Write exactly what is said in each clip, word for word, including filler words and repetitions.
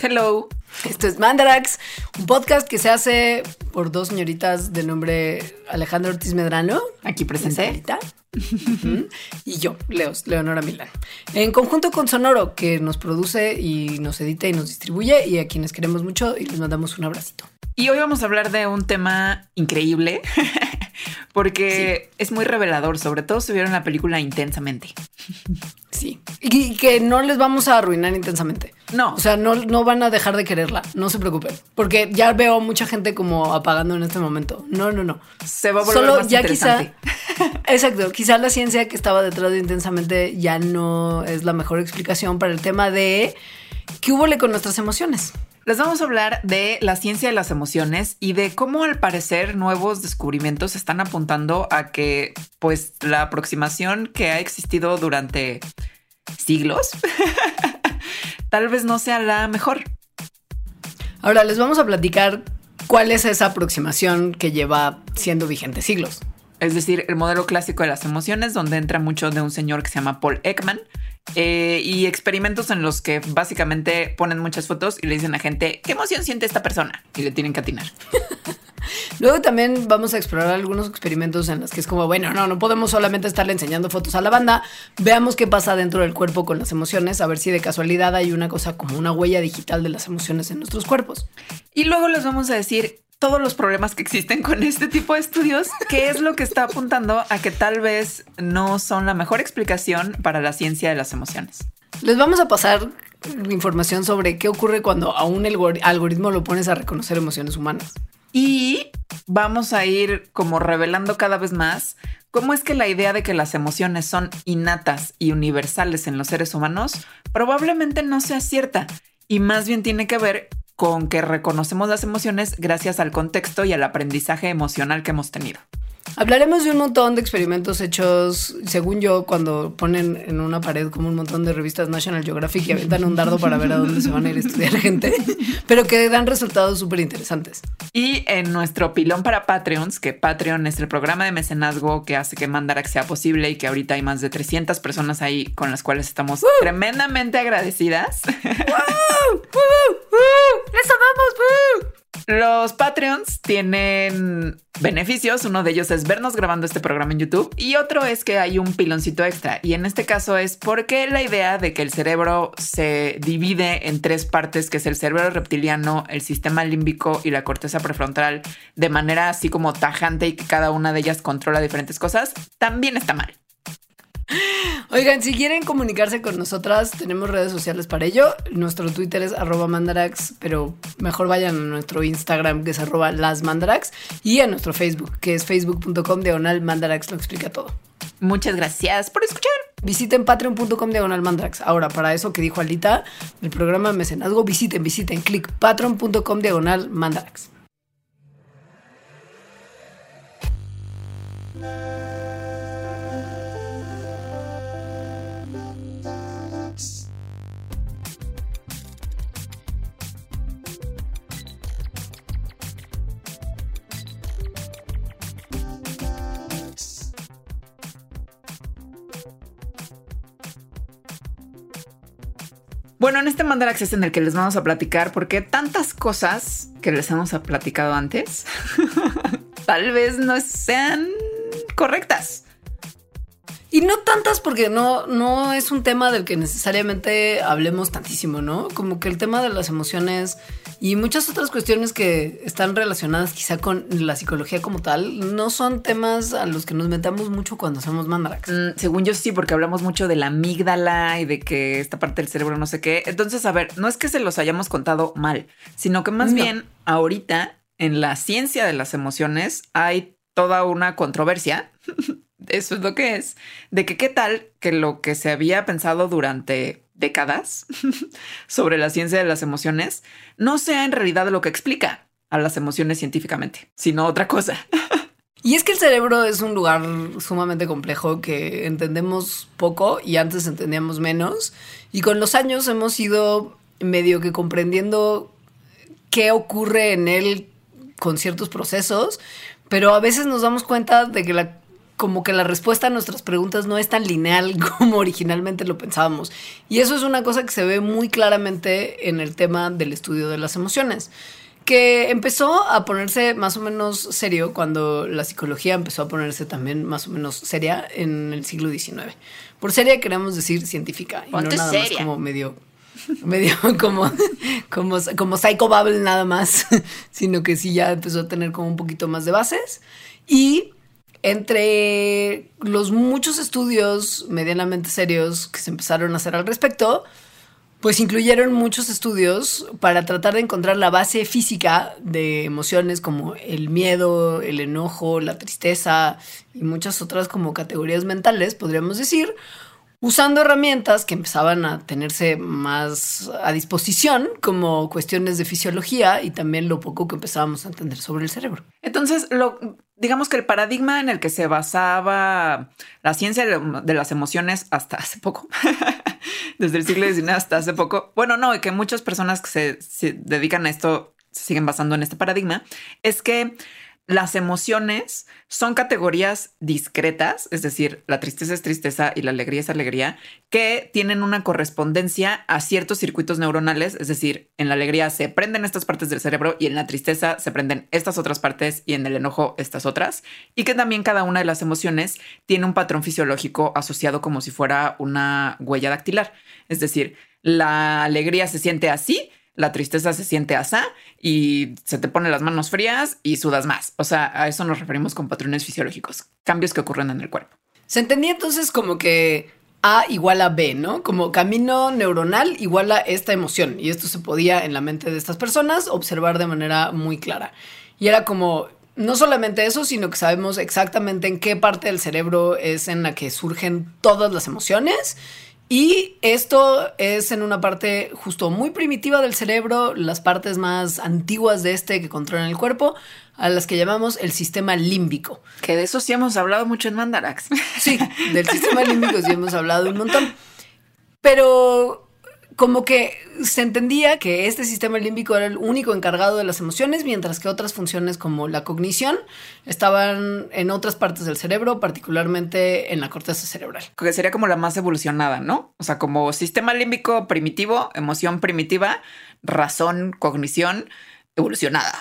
Hello. Esto es Mandarax, un podcast que se hace por dos señoritas de nombre Alejandra Ortiz Medrano, aquí presente, uh-huh, y yo, Leos, Leonora Milán, en conjunto con Sonoro, que nos produce y nos edita y nos distribuye, y a quienes queremos mucho y les mandamos un abracito. Y hoy vamos a hablar de un tema increíble porque sí. Es muy revelador, sobre todo si vieron la película Intensamente. Sí, y que no les vamos a arruinar intensamente. No. O sea, no, no van a dejar de quererla, no se preocupen. Porque ya veo mucha gente como apagando en este momento. No, no, no. Se va a volver Solo más ya interesante. Quizá, exacto, quizá la ciencia que estaba detrás de Intensamente ya no es la mejor explicación para el tema de qué hubole con nuestras emociones. Les vamos a hablar de la ciencia de las emociones y de cómo al parecer nuevos descubrimientos están apuntando a que pues la aproximación que ha existido durante siglos tal vez no sea la mejor. Ahora les vamos a platicar cuál es esa aproximación que lleva siendo vigente siglos. Es decir, el modelo clásico de las emociones, donde entra mucho de un señor que se llama Paul Ekman. Eh, y experimentos en los que básicamente ponen muchas fotos y le dicen a gente ¿qué emoción siente esta persona? Y le tienen que atinar. Luego también vamos a explorar algunos experimentos en los que es como, bueno, no, no podemos solamente estarle enseñando fotos a la banda. Veamos qué pasa dentro del cuerpo con las emociones, a ver si de casualidad hay una cosa como una huella digital de las emociones en nuestros cuerpos. Y luego les vamos a decir todos los problemas que existen con este tipo de estudios, que es lo que está apuntando a que tal vez no son la mejor explicación para la ciencia de las emociones. Les vamos a pasar información sobre qué ocurre cuando a un algoritmo lo pones a reconocer emociones humanas. Y vamos a ir como revelando cada vez más cómo es que la idea de que las emociones son innatas y universales en los seres humanos probablemente no sea cierta y más bien tiene que ver con que reconocemos las emociones gracias al contexto y al aprendizaje emocional que hemos tenido. Hablaremos de un montón de experimentos hechos, según yo, cuando ponen en una pared como un montón de revistas National Geographic y aventan un dardo para ver a dónde se van a ir a estudiar gente, pero que dan resultados súper interesantes. Y en nuestro pilón para Patreons, que Patreon es el programa de mecenazgo que hace que Mandarax sea posible y que ahorita hay más de trescientas personas ahí con las cuales estamos ¡Uh! tremendamente agradecidas. ¡Wow! ¡Uh! ¡Uh! ¡Les amamos! ¡Uh! Los Patreons tienen beneficios. Uno de ellos es vernos grabando este programa en YouTube y otro es que hay un piloncito extra. Y en este caso es porque la idea de que el cerebro se divide en tres partes, que es el cerebro reptiliano, el sistema límbico y la corteza prefrontal, de manera así como tajante y que cada una de ellas controla diferentes cosas, también está mal. Oigan, si quieren comunicarse con nosotras, tenemos redes sociales para ello. Nuestro Twitter es arroba mandarax, pero mejor vayan a nuestro Instagram, que es arroba lasmandarax, y a nuestro Facebook, que es facebook.com diagonal mandarax, lo explica todo. Muchas gracias por escuchar. Visiten patreon.com diagonal mandarax. Ahora, para eso que dijo Alita, el programa de mecenazgo, visiten, visiten, clic patreon.com diagonal mandarax. Bueno, en este Mandarax es en el que les vamos a platicar porque tantas cosas que les hemos platicado antes tal vez no sean correctas. Y no tantas porque no, no es un tema del que necesariamente hablemos tantísimo, ¿no? Como que el tema de las emociones y muchas otras cuestiones que están relacionadas quizá con la psicología como tal, no son temas a los que nos metamos mucho cuando hacemos Mandarax. Mm, según yo sí, porque hablamos mucho de la amígdala y de que esta parte del cerebro no sé qué. Entonces, a ver, no es que se los hayamos contado mal, sino que más no. bien ahorita en la ciencia de las emociones hay toda una controversia. Eso es lo que es, de que qué tal que lo que se había pensado durante décadas sobre la ciencia de las emociones no sea en realidad lo que explica a las emociones científicamente, sino otra cosa. Y es que el cerebro es un lugar sumamente complejo que entendemos poco y antes entendíamos menos. Y con los años hemos ido medio que comprendiendo qué ocurre en él con ciertos procesos, pero a veces nos damos cuenta de que la como que la respuesta a nuestras preguntas no es tan lineal como originalmente lo pensábamos. Y eso es una cosa que se ve muy claramente en el tema del estudio de las emociones, que empezó a ponerse más o menos serio cuando la psicología empezó a ponerse también más o menos seria en el siglo diecinueve. Por seria queremos decir científica, y no nada seria. Más como medio, medio como, como, como psychobabble nada más, sino que sí ya empezó a tener como un poquito más de bases. Y entre los muchos estudios medianamente serios que se empezaron a hacer al respecto, pues incluyeron muchos estudios para tratar de encontrar la base física de emociones como el miedo, el enojo, la tristeza y muchas otras como categorías mentales, podríamos decir, usando herramientas que empezaban a tenerse más a disposición, como cuestiones de fisiología y también lo poco que empezábamos a entender sobre el cerebro. Entonces, lo, digamos que el paradigma en el que se basaba la ciencia de, de las emociones hasta hace poco, desde el siglo diecinueve hasta hace poco, bueno, no, y que muchas personas que se, se dedican a esto se siguen basando en este paradigma, es que las emociones son categorías discretas, es decir, la tristeza es tristeza y la alegría es alegría, que tienen una correspondencia a ciertos circuitos neuronales, es decir, en la alegría se prenden estas partes del cerebro y en la tristeza se prenden estas otras partes y en el enojo estas otras, y que también cada una de las emociones tiene un patrón fisiológico asociado como si fuera una huella dactilar, es decir, la alegría se siente así, la tristeza se siente asá y se te ponen las manos frías y sudas más. O sea, a eso nos referimos con patrones fisiológicos, cambios que ocurren en el cuerpo. Se entendía entonces como que A igual a B, ¿no? Como camino neuronal igual a esta emoción. Y esto se podía en la mente de estas personas observar de manera muy clara. Y era como, no solamente eso, sino que sabemos exactamente en qué parte del cerebro es en la que surgen todas las emociones. Y esto es en una parte justo muy primitiva del cerebro, las partes más antiguas de este que controlan el cuerpo, a las que llamamos el sistema límbico. Que de eso sí hemos hablado mucho en Mandarax. Sí, del sistema límbico sí hemos hablado un montón. Pero como que se entendía que este sistema límbico era el único encargado de las emociones, mientras que otras funciones como la cognición estaban en otras partes del cerebro, particularmente en la corteza cerebral. Que sería como la más evolucionada, ¿no? O sea, como sistema límbico primitivo, emoción primitiva, razón, cognición evolucionada.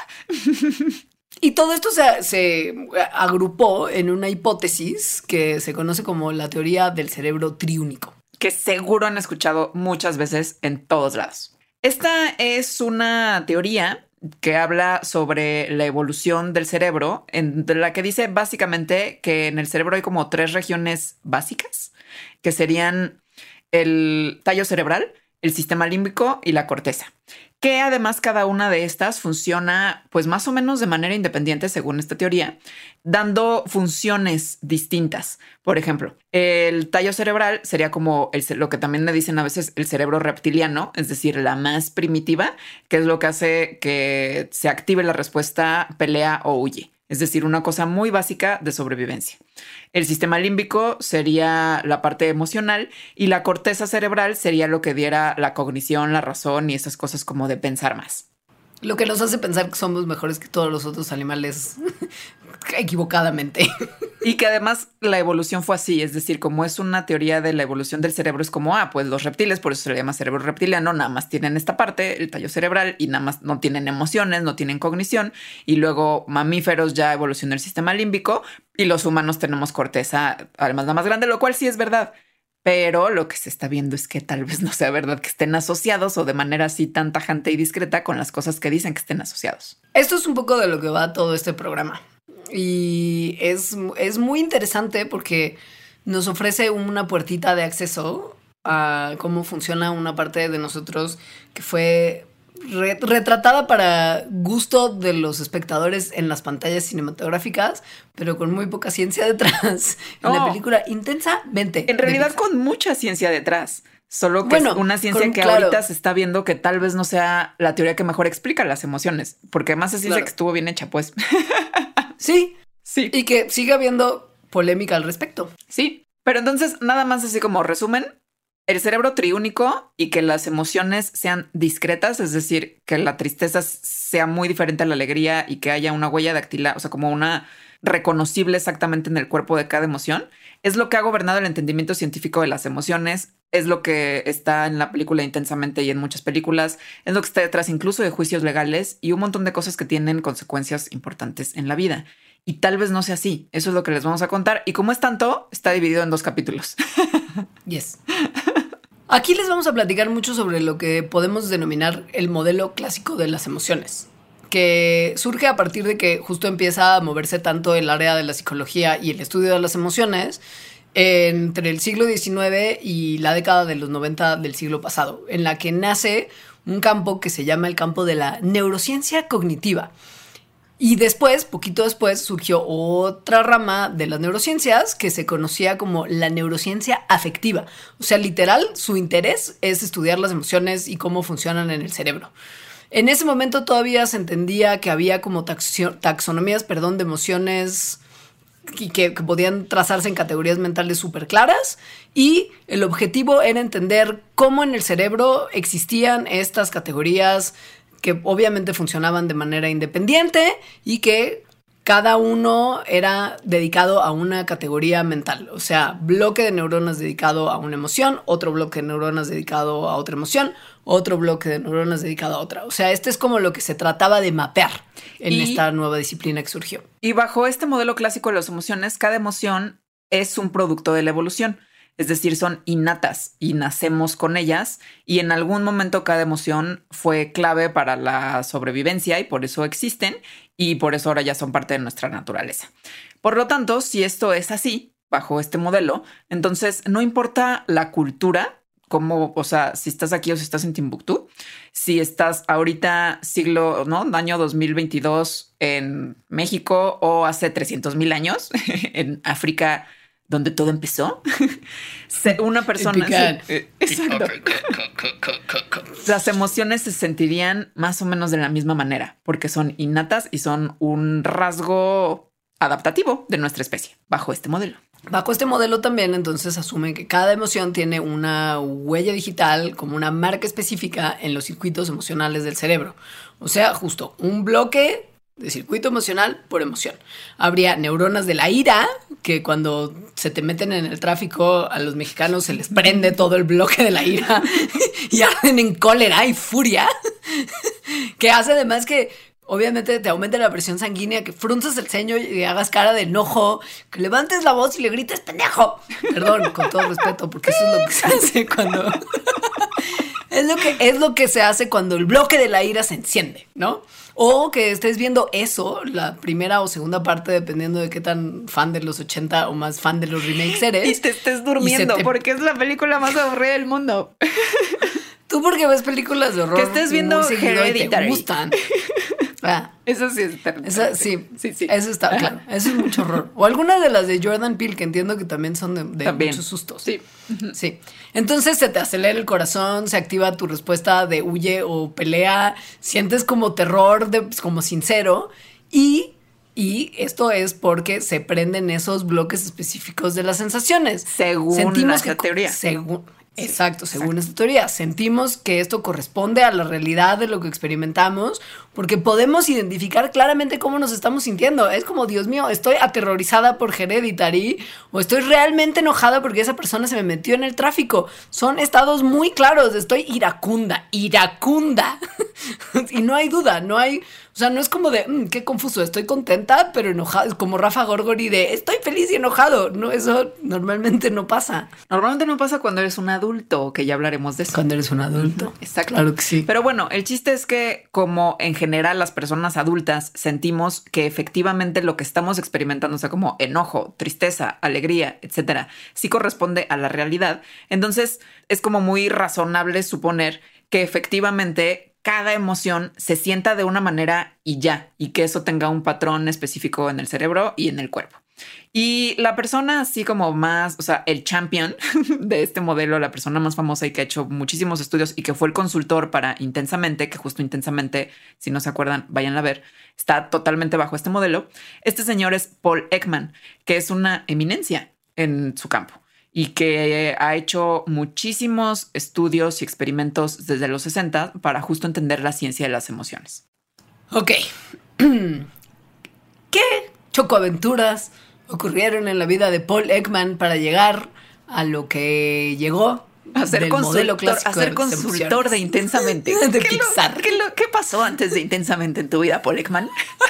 Y todo esto se, se agrupó en una hipótesis que se conoce como la teoría del cerebro triúnico, que seguro han escuchado muchas veces en todos lados. Esta es una teoría que habla sobre la evolución del cerebro, en la que dice básicamente que en el cerebro hay como tres regiones básicas, que serían el tallo cerebral, el sistema límbico y la corteza, que además cada una de estas funciona pues más o menos de manera independiente según esta teoría, dando funciones distintas. Por ejemplo, el tallo cerebral sería como el, lo que también le dicen a veces el cerebro reptiliano, es decir, la más primitiva, que es lo que hace que se active la respuesta pelea o huye. Es decir, una cosa muy básica de sobrevivencia. El sistema límbico sería la parte emocional y la corteza cerebral sería lo que diera la cognición, la razón y esas cosas como de pensar más. Lo que nos hace pensar que somos mejores que todos los otros animales equivocadamente. Y que además la evolución fue así, es decir, como es una teoría de la evolución del cerebro, es como, ah, pues los reptiles, por eso se le llama cerebro reptiliano, nada más tienen esta parte, el tallo cerebral, y nada más no tienen emociones, no tienen cognición, y luego mamíferos ya evolucionó el sistema límbico, y los humanos tenemos corteza, además la más grande, lo cual sí es verdad. Pero lo que se está viendo es que tal vez no sea verdad que estén asociados o de manera así tan tajante y discreta con las cosas que dicen que estén asociados. Esto es un poco de lo que va todo este programa. Y es, es muy interesante porque nos ofrece una puertita de acceso a cómo funciona una parte de nosotros que fue re- retratada para gusto de los espectadores en las pantallas cinematográficas, pero con muy poca ciencia detrás en oh, la película intensamente. En realidad con mucha ciencia detrás. Solo que bueno, es una ciencia con, que claro. ahorita se está viendo que tal vez no sea la teoría que mejor explica las emociones, porque además es ciencia claro. que estuvo bien hecha, pues. Sí, sí. Y que sigue habiendo polémica al respecto. Sí, pero entonces nada más así como resumen, el cerebro triúnico y que las emociones sean discretas, es decir, que la tristeza sea muy diferente a la alegría y que haya una huella dactilar, o sea, como una reconocible exactamente en el cuerpo de cada emoción, es lo que ha gobernado el entendimiento científico de las emociones, es lo que está en la película Intensamente y en muchas películas, es lo que está detrás incluso de juicios legales y un montón de cosas que tienen consecuencias importantes en la vida. Y tal vez no sea así. Eso es lo que les vamos a contar. Y como es tanto, está dividido en dos capítulos. Yes. Aquí les vamos a platicar mucho sobre lo que podemos denominar el modelo clásico de las emociones, que surge a partir de que justo empieza a moverse tanto el área de la psicología y el estudio de las emociones entre el siglo diecinueve y la década de los noventa del siglo pasado, en la que nace un campo que se llama el campo de la neurociencia cognitiva. Y después, poquito después, surgió otra rama de las neurociencias que se conocía como la neurociencia afectiva. O sea, literal, su interés es estudiar las emociones y cómo funcionan en el cerebro. En ese momento todavía se entendía que había como taxo- taxonomías, perdón, de emociones que, que, que podían trazarse en categorías mentales súper claras, y el objetivo era entender cómo en el cerebro existían estas categorías que obviamente funcionaban de manera independiente y que cada uno era dedicado a una categoría mental. O sea, bloque de neuronas dedicado a una emoción, otro bloque de neuronas dedicado a otra emoción, otro bloque de neuronas dedicado a otra. O sea, este es como lo que se trataba de mapear en y, esta nueva disciplina que surgió. Y bajo este modelo clásico de las emociones, cada emoción es un producto de la evolución. Es decir, son innatas y nacemos con ellas, y en algún momento cada emoción fue clave para la sobrevivencia y por eso existen y por eso ahora ya son parte de nuestra naturaleza. Por lo tanto, si esto es así, bajo este modelo, entonces no importa la cultura, como, o sea, si estás aquí o si estás en Timbuktu, si estás ahorita siglo, ¿no? Año dos mil veintidós en México o hace trescientos mil años en África, donde todo empezó. Una persona... Sí, exacto. Las emociones se sentirían más o menos de la misma manera, porque son innatas y son un rasgo adaptativo de nuestra especie, bajo este modelo. Bajo este modelo también, entonces, asume que cada emoción tiene una huella digital como una marca específica en los circuitos emocionales del cerebro. O sea, justo un bloque de circuito emocional por emoción. Habría neuronas de la ira, que cuando se te meten en el tráfico a los mexicanos se les prende todo el bloque de la ira y arden en cólera y furia, que hace además que obviamente te aumente la presión sanguínea, que frunzas el ceño y hagas cara de enojo, que levantes la voz y le grites pendejo. Perdón, con todo respeto, porque eso es lo que se hace cuando... es, lo que, es lo que se hace cuando el bloque de la ira se enciende, ¿no? O que estés viendo eso, la primera o segunda parte, dependiendo de qué tan fan de los ochenta o más fan de los remakes eres. Y te estés durmiendo, te... porque es la película más aburrida del mundo. Tú porque ves películas de horror. Que estés viendo Hereditary. Te gustan. Ah, eso sí es terrible. Eso, sí, sí, sí. Eso está claro. Eso es mucho horror. O algunas de las de Jordan Peele, que entiendo que también son de, de también. muchos sustos. Sí. Sí. Entonces se te acelera el corazón, se activa tu respuesta de huye o pelea, sientes como terror, de, pues, como sincero, y... Y esto es porque se prenden esos bloques específicos de las sensaciones. Según Sentimos esta que, teoría. Según, sí, exacto, según exacto. esta teoría. Sentimos que esto corresponde a la realidad de lo que experimentamos porque podemos identificar claramente cómo nos estamos sintiendo. Es como, Dios mío, estoy aterrorizada por Hereditary o estoy realmente enojada porque esa persona se me metió en el tráfico. Son estados muy claros. Estoy iracunda, iracunda. Y no hay duda, no hay... O sea, no es como de, mmm, qué confuso, estoy contenta, pero enojada, como Rafa Gorgori de, estoy feliz y enojado. No, eso normalmente no pasa. Normalmente no pasa cuando eres un adulto, que ya hablaremos de eso. Cuando eres un adulto. Exacto. Claro que sí. Pero bueno, el chiste es que como en general las personas adultas sentimos que efectivamente lo que estamos experimentando, o sea, como enojo, tristeza, alegría, etcétera, sí corresponde a la realidad. Entonces es como muy razonable suponer que efectivamente cada emoción se sienta de una manera y ya, y que eso tenga un patrón específico en el cerebro y en el cuerpo. Y la persona así como más, o sea, el champion de este modelo, la persona más famosa y que ha hecho muchísimos estudios y que fue el consultor para Intensamente, que justo Intensamente, si no se acuerdan, vayan a ver, está totalmente bajo este modelo. Este señor es Paul Ekman, que es una eminencia en su campo. y que ha hecho muchísimos estudios y experimentos desde los sesenta para justo entender la ciencia de las emociones. Ok. ¿Qué chocoaventuras ocurrieron en la vida de Paul Ekman para llegar a lo que llegó? A ser del modelo clásico a ser de consultor de Intensamente. de ¿Qué, Pixar. lo, ¿qué, lo, ¿Qué pasó antes de Intensamente en tu vida, Paul Ekman?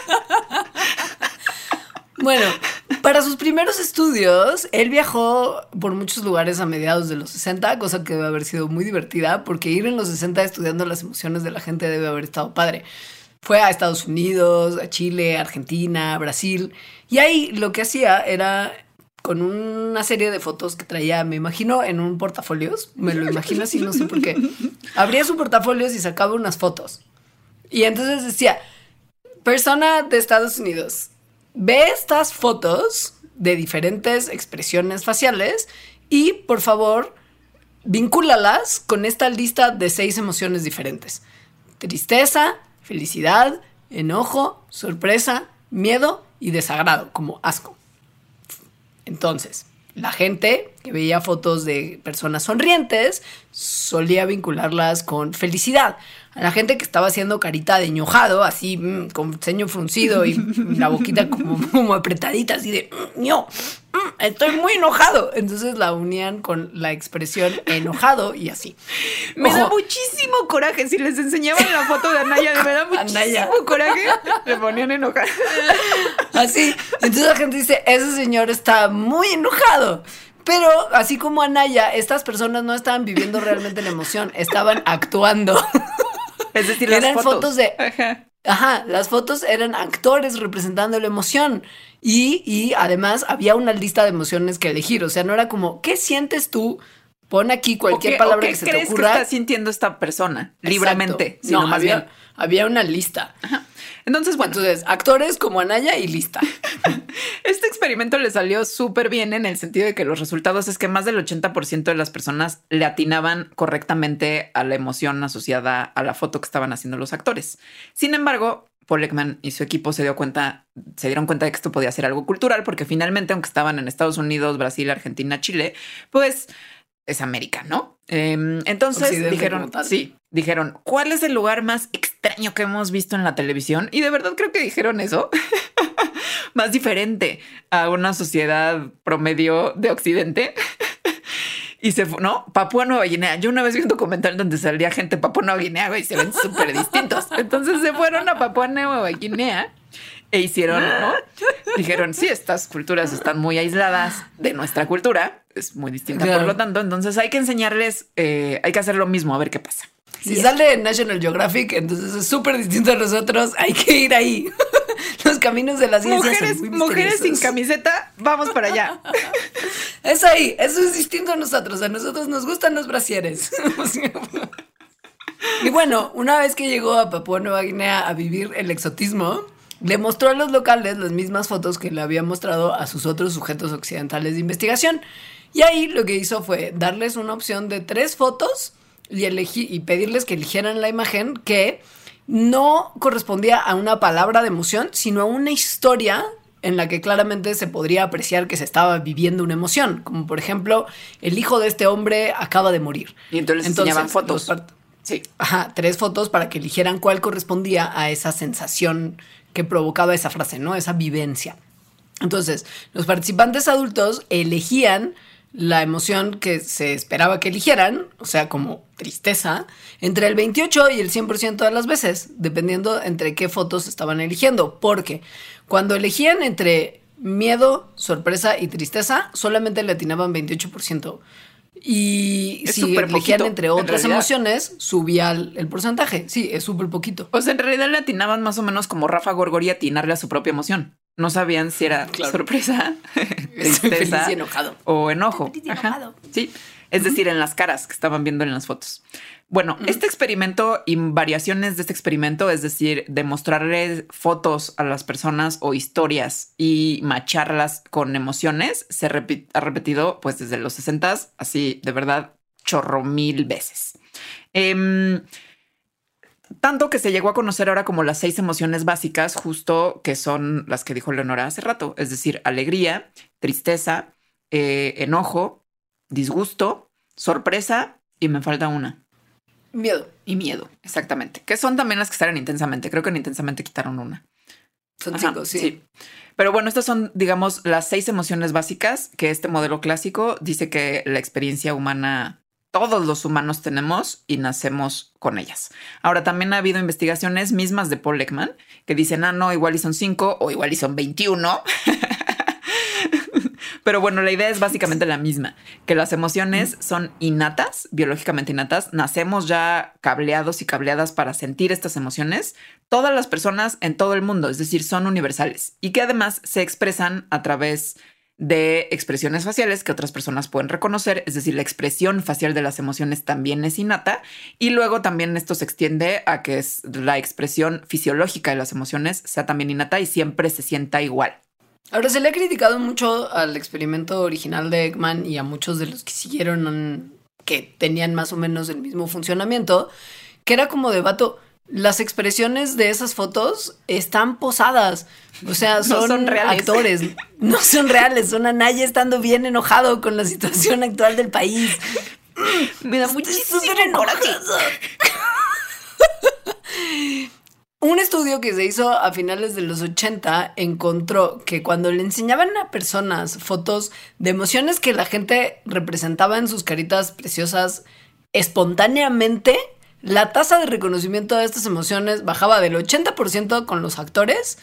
Bueno, para sus primeros estudios, él viajó por muchos lugares a mediados de los sesenta, cosa que debe haber sido muy divertida, porque ir en los sesenta estudiando las emociones de la gente debe haber estado padre. Fue a Estados Unidos, a Chile, Argentina, Brasil, y ahí lo que hacía era, con una serie de fotos que traía, me imagino, en un portafolios, me lo imagino así, no sé por qué, abría su portafolios y sacaba unas fotos. Y entonces decía, persona de Estados Unidos, ve estas fotos de diferentes expresiones faciales y, por favor, vincúlalas con esta lista de seis emociones diferentes. Tristeza, felicidad, enojo, sorpresa, miedo y desagrado, como asco. Entonces, la gente que veía fotos de personas sonrientes solía vincularlas con felicidad. A la gente que estaba haciendo carita de enojado, así mmm, con ceño fruncido y la boquita como, como apretadita, así de ño, mm, estoy muy enojado. Entonces la unían con la expresión enojado y así. Me Ojo. da muchísimo coraje. Si les enseñaban la foto de Anaya, me da muchísimo Anaya. coraje. Le ponían enojado. Así. Entonces la gente dice, ese señor está muy enojado. Pero así como Anaya, estas personas no estaban viviendo realmente la emoción, estaban actuando. Es decir, las eran fotos. fotos de... Ajá. Ajá, las fotos eran actores representando la emoción. Y, y además había una lista de emociones que elegir. O sea, no era como, ¿qué sientes tú? Pon aquí cualquier ¿O qué, palabra o qué que se te crees ocurra. que está sintiendo esta persona? Exacto. Libremente. Sino No, más había, bien. había una lista. Ajá. Entonces, bueno. Entonces, actores como Anaya y lista. Este experimento le salió súper bien en el sentido de que los resultados es que más del ochenta por ciento de las personas le atinaban correctamente a la emoción asociada a la foto que estaban haciendo los actores. Sin embargo, Paul Ekman y su equipo se dio cuenta, se dieron cuenta de que esto podía ser algo cultural, porque finalmente, aunque estaban en Estados Unidos, Brasil, Argentina, Chile, pues es América, ¿no? Eh, entonces Occidente dijeron, sí, dijeron, ¿cuál es el lugar más extraño que hemos visto en la televisión? Y de verdad creo que dijeron eso. Más diferente a una sociedad promedio de Occidente. Y se fue, ¿no? Papúa Nueva Guinea. Yo una vez vi un documental donde salía gente de Papúa Nueva Guinea, güey, y se ven súper distintos. Entonces se fueron a Papúa Nueva Guinea e hicieron, ¿no? Dijeron, sí, estas culturas están muy aisladas de nuestra cultura. Es muy distinta, Claro. por lo tanto. Entonces hay que enseñarles, eh, hay que hacer lo mismo, a ver qué pasa. Si Y sale en National Geographic, entonces es súper distinto a nosotros. Hay que ir ahí. Los caminos de la ciencia mujeres, son muy mujeres sin misteriosos. camiseta, vamos para allá. Es ahí, eso es distinto a nosotros. A nosotros nos gustan los brasieres. Y bueno, una vez que llegó a Papúa Nueva Guinea a vivir el exotismo, le mostró a los locales las mismas fotos que le había mostrado a sus otros sujetos occidentales de investigación. Y ahí lo que hizo fue darles una opción de tres fotos y, elegí, y pedirles que eligieran la imagen que no correspondía a una palabra de emoción, sino a una historia en la que claramente se podría apreciar que se estaba viviendo una emoción. Como por ejemplo, el hijo de este hombre acaba de morir. Y entonces les enseñaban fotos. los part- Sí. Ajá, tres fotos para que eligieran cuál correspondía a esa sensación que provocaba esa frase, ¿no? Esa vivencia. Entonces, los participantes adultos elegían la emoción que se esperaba que eligieran, o sea, como tristeza, entre el veintiocho y el cien por ciento de las veces, dependiendo entre qué fotos estaban eligiendo. Porque cuando elegían entre miedo, sorpresa y tristeza, solamente le atinaban veintiocho por ciento. Y Es si súper elegían poquito, entre en otras realidad. emociones, subía el, el porcentaje. Sí, es súper poquito. O sea, en realidad le atinaban más o menos como Rafa Gorgori a atinarle a su propia emoción. No sabían si era Claro. sorpresa, Estoy feliz tristeza y enojado. o enojo. Feliz y Ajá. enojado. Sí, es decir, en las caras que estaban viendo en las fotos. Bueno, este experimento y variaciones de este experimento, es decir, de mostrarle fotos a las personas o historias y macharlas con emociones, se repi- ha repetido pues desde los sesentas, así de verdad, chorro mil veces. Em, tanto que se llegó a conocer ahora como las seis emociones básicas, justo que son las que dijo Leonora hace rato, es decir, alegría, tristeza, eh, enojo, disgusto, sorpresa y me falta una. Miedo. Y miedo, exactamente. Que son también las que salen intensamente. Creo que en intensamente quitaron una. Son Ajá, cinco, sí. sí. Pero bueno, estas son, digamos, las seis emociones básicas que este modelo clásico dice que la experiencia humana, todos los humanos tenemos y nacemos con ellas. Ahora, también ha habido investigaciones mismas de Paul Ekman que dicen, ah, no, igual y son cinco o igual y son veintiuno. Pero bueno, la idea es básicamente la misma, que las emociones son innatas, biológicamente innatas. Nacemos ya cableados y cableadas para sentir estas emociones. Todas las personas en todo el mundo, es decir, son universales y que además se expresan a través de expresiones faciales que otras personas pueden reconocer. Es decir, la expresión facial de las emociones también es innata y luego también esto se extiende a que es la expresión fisiológica de las emociones sea también innata y siempre se sienta igual. Ahora, se le ha criticado mucho al experimento original de Ekman y a muchos de los que siguieron, que tenían más o menos el mismo funcionamiento, que era como de vato, las expresiones de esas fotos están posadas. O sea, son, no son reales. Actores. No son reales. Son Anaya estando bien enojado con la situación actual del país. Me da muchísimo coraje. Un estudio que se hizo a finales de los ochenta encontró que cuando le enseñaban a personas fotos de emociones que la gente representaba en sus caritas preciosas espontáneamente, la tasa de reconocimiento de estas emociones bajaba del ochenta por ciento con los actores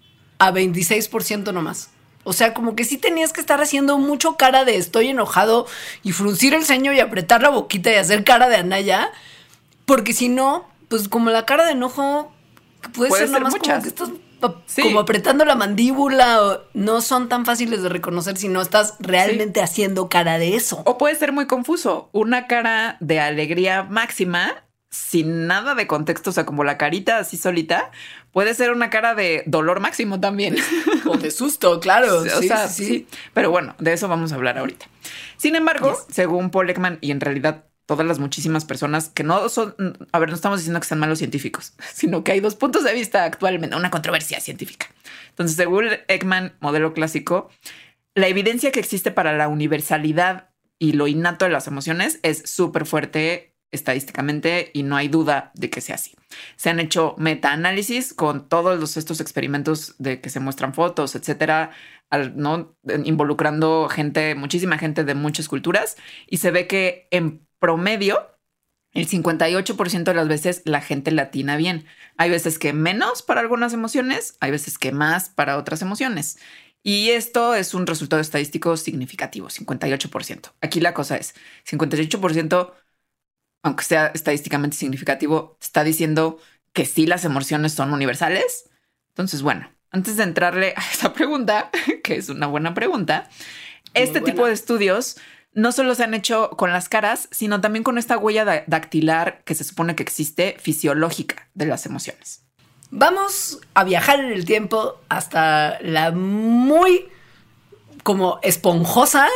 a veintiséis por ciento nomás. O sea, como que sí tenías que estar haciendo mucho cara de estoy enojado y fruncir el ceño y apretar la boquita y hacer cara de Anaya, porque si no, pues como la cara de enojo... Puede, Puede ser, ser nomás muchas. Como que estás sí. como apretando la mandíbula. O no son tan fáciles de reconocer si no estás realmente sí. haciendo cara de eso. O puede ser muy confuso. Una cara de alegría máxima sin nada de contexto, o sea, como la carita así solita, puede ser una cara de dolor máximo también. O de susto, claro. O sí, sea, sí, sí. sí. Pero bueno, de eso vamos a hablar ahorita. Sin embargo, yes. según Paul Ekman y en realidad todas las muchísimas personas que no son, a ver, no estamos diciendo que sean malos científicos, sino que hay dos puntos de vista actualmente, una controversia científica. Entonces, según Ekman, modelo clásico, la evidencia que existe para la universalidad y lo innato de las emociones es súper fuerte estadísticamente y no hay duda de que sea así. Se han hecho metaanálisis con todos los, estos experimentos de que se muestran fotos, etcétera, al, ¿no? involucrando gente, muchísima gente de muchas culturas y se ve que en promedio, el cincuenta y ocho por ciento de las veces la gente le atina bien. Hay veces que menos para algunas emociones, hay veces que más para otras emociones. Y esto es un resultado estadístico significativo, cincuenta y ocho por ciento. Aquí la cosa es, cincuenta y ocho por ciento, aunque sea estadísticamente significativo, está diciendo que sí las emociones son universales. Entonces, bueno, antes de entrarle a esa pregunta, que es una buena pregunta, Muy este buena. tipo de estudios no solo se han hecho con las caras, sino también con esta huella dactilar que se supone que existe fisiológica de las emociones. Vamos a viajar en el tiempo hasta la muy como esponjosa,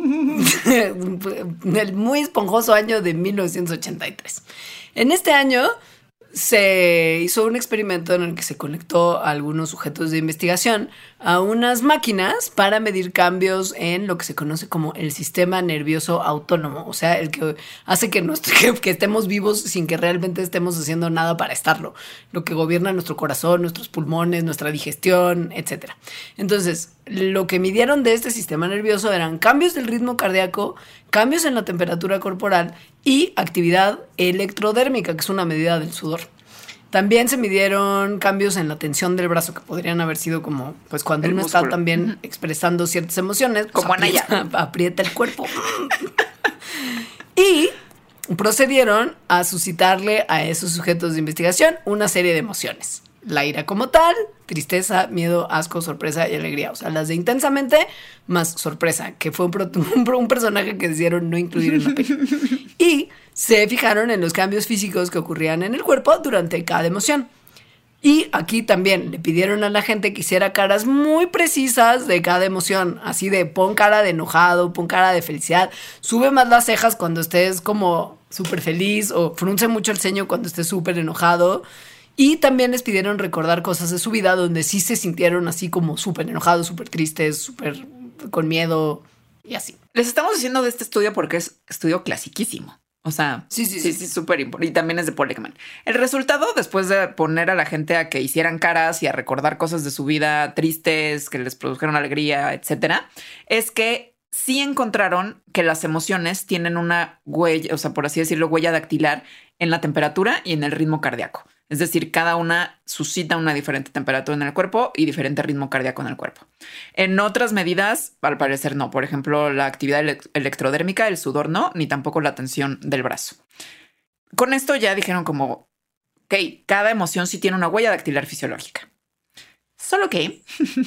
el muy esponjoso año de mil novecientos ochenta y tres. En este año se hizo un experimento en el que se conectó a algunos sujetos de investigación a unas máquinas para medir cambios en lo que se conoce como el sistema nervioso autónomo, o sea, el que hace que, nuestro, que, que estemos vivos sin que realmente estemos haciendo nada para estarlo, lo que gobierna nuestro corazón, nuestros pulmones, nuestra digestión, etcétera. Entonces, lo que midieron de este sistema nervioso eran cambios del ritmo cardíaco, cambios en la temperatura corporal y actividad electrodérmica, que es una medida del sudor. También se midieron cambios en la tensión del brazo, que podrían haber sido como, pues cuando el uno músculo. está también uh-huh. expresando ciertas emociones, pues como aprieta, Anaya. aprieta el cuerpo. Y procedieron a suscitarle a esos sujetos de investigación una serie de emociones. La ira como tal, tristeza, miedo, asco, sorpresa y alegría. O sea, las de intensamente más sorpresa, que fue un, pro- un personaje que decidieron no incluir en la película. Y se fijaron en los cambios físicos que ocurrían en el cuerpo durante cada emoción. Y aquí también le pidieron a la gente que hiciera caras muy precisas de cada emoción. Así de pon cara de enojado, pon cara de felicidad. Sube más las cejas cuando estés como súper feliz o frunce mucho el ceño cuando estés súper enojado. Y también les pidieron recordar cosas de su vida donde sí se sintieron así como súper enojados, súper tristes, súper con miedo y así. Les estamos diciendo de este estudio porque es estudio clasiquísimo. O sea, sí, sí, sí, sí, súper importante. Y también es de Paul Ekman. El resultado, después de poner a la gente a que hicieran caras y a recordar cosas de su vida tristes, que les produjeron alegría, etcétera, es que sí encontraron que las emociones tienen una huella, o sea, por así decirlo, huella dactilar en la temperatura y en el ritmo cardíaco. Es decir, cada una suscita una diferente temperatura en el cuerpo y diferente ritmo cardíaco en el cuerpo. En otras medidas, al parecer no. Por ejemplo, la actividad ele- electrodérmica, el sudor no, ni tampoco la tensión del brazo. Con esto ya dijeron como, ok, cada emoción sí tiene una huella dactilar fisiológica. Solo que...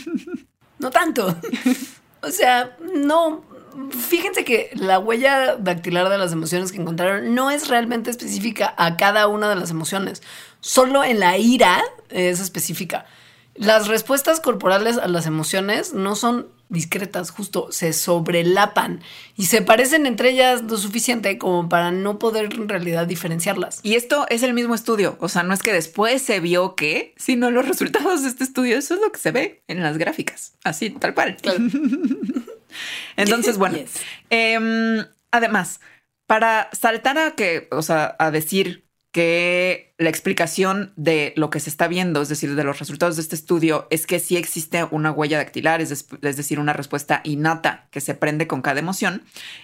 no tanto. O sea, no... Fíjense que la huella dactilar de las emociones que encontraron no es realmente específica a cada una de las emociones. Solo en la ira es específica. Las respuestas corporales a las emociones no son discretas, justo se sobrelapan y se parecen entre ellas lo suficiente como para no poder en realidad diferenciarlas. Y esto es el mismo estudio. O sea, no es que después se vio que, sino los resultados de este estudio. Eso es lo que se ve en las gráficas. Así, tal cual. Claro. Entonces, bueno, Yes. eh, además, para saltar a que, o sea, a decir que la explicación de lo que se está viendo, es decir, de los resultados de este estudio, es que sí existe una huella dactilar, es, des- es decir, una respuesta innata que se prende con cada emoción,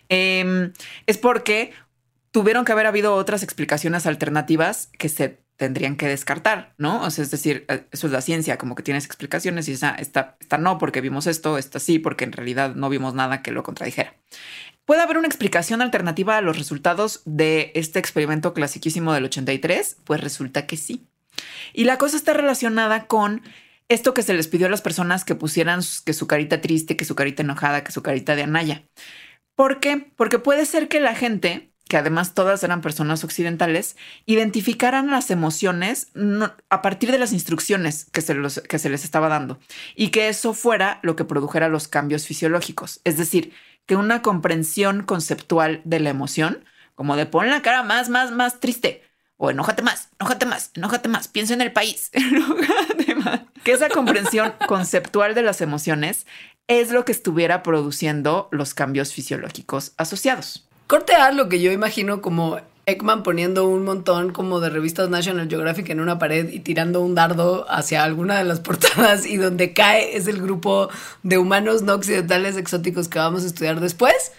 eh, es porque tuvieron que haber habido otras explicaciones alternativas que se tendrían que descartar, ¿no? O sea, es decir, eso es la ciencia, como que tienes explicaciones y esa, esta, esta no, porque vimos esto, esta sí, porque en realidad no vimos nada que lo contradijera. ¿Puede haber una explicación alternativa a los resultados de este experimento clasiquísimo del ochenta y tres? Pues resulta que sí. Y la cosa está relacionada con esto que se les pidió a las personas que pusieran que su carita triste, que su carita enojada, que su carita de Anaya. ¿Por qué? Porque puede ser que la gente, que además todas eran personas occidentales, identificaran las emociones no, a partir de las instrucciones que se, los, que se les estaba dando y que eso fuera lo que produjera los cambios fisiológicos. Es decir, que una comprensión conceptual de la emoción, como de pon la cara más, más, más triste, o enójate más, enójate más, enójate más, piensa en el país, enójate más. Que esa comprensión conceptual de las emociones es lo que estuviera produciendo los cambios fisiológicos asociados. Corte A, lo que yo imagino como Ekman poniendo un montón como de revistas National Geographic en una pared y tirando un dardo hacia alguna de las portadas y donde cae es el grupo de humanos no occidentales exóticos que vamos a estudiar después.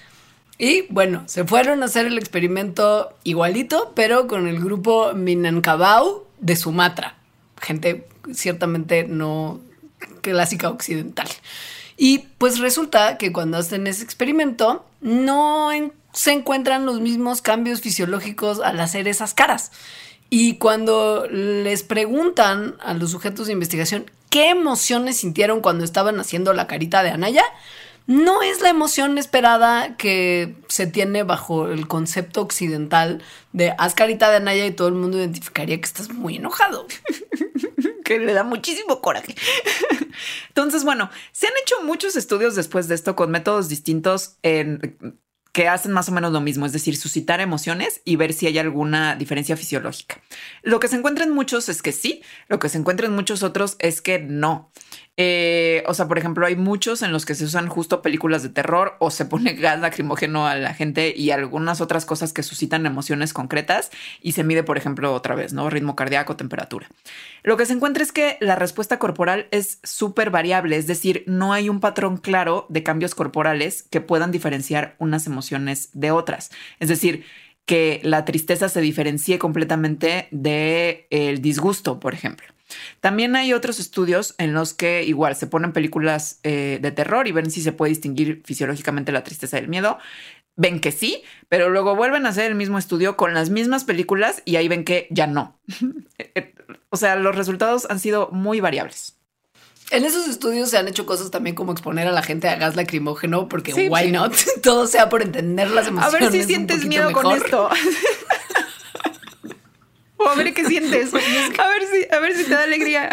Y bueno, se fueron a hacer el experimento igualito, pero con el grupo Minangkabau de Sumatra. Gente ciertamente no clásica occidental. Y pues resulta que cuando hacen ese experimento no en- se encuentran los mismos cambios fisiológicos al hacer esas caras. Y cuando les preguntan a los sujetos de investigación qué emociones sintieron cuando estaban haciendo la carita de Anaya, no es la emoción esperada que se tiene bajo el concepto occidental de haz carita de Anaya y todo el mundo identificaría que estás muy enojado. Que le da muchísimo coraje. Entonces, bueno, se han hecho muchos estudios después de esto con métodos distintos en, que hacen más o menos lo mismo, es decir, suscitar emociones y ver si hay alguna diferencia fisiológica. Lo que se encuentra en muchos es que sí, lo que se encuentra en muchos otros es que no. Eh, o sea, por ejemplo, hay muchos en los que se usan justo películas de terror o se pone gas lacrimógeno a la gente y algunas otras cosas que suscitan emociones concretas y se mide, por ejemplo, otra vez, ¿no? Ritmo cardíaco, temperatura. Lo que se encuentra es que la respuesta corporal es súper variable, es decir, no hay un patrón claro de cambios corporales que puedan diferenciar unas emociones de otras. Es decir, que la tristeza se diferencie completamente del disgusto, por ejemplo. También hay otros estudios en los que igual se ponen películas eh, de terror y ven si se puede distinguir fisiológicamente la tristeza del miedo. Ven que sí, pero luego vuelven a hacer el mismo estudio con las mismas películas y ahí ven que ya no. O sea, los resultados han sido muy variables. En esos estudios se han hecho cosas también como exponer a la gente a gas lacrimógeno porque Sí, why sí. not? Todo sea por entender las A emociones. ver si un sientes poquito miedo mejor. con esto. O a ver qué sientes. A ver si, a ver si te da alegría.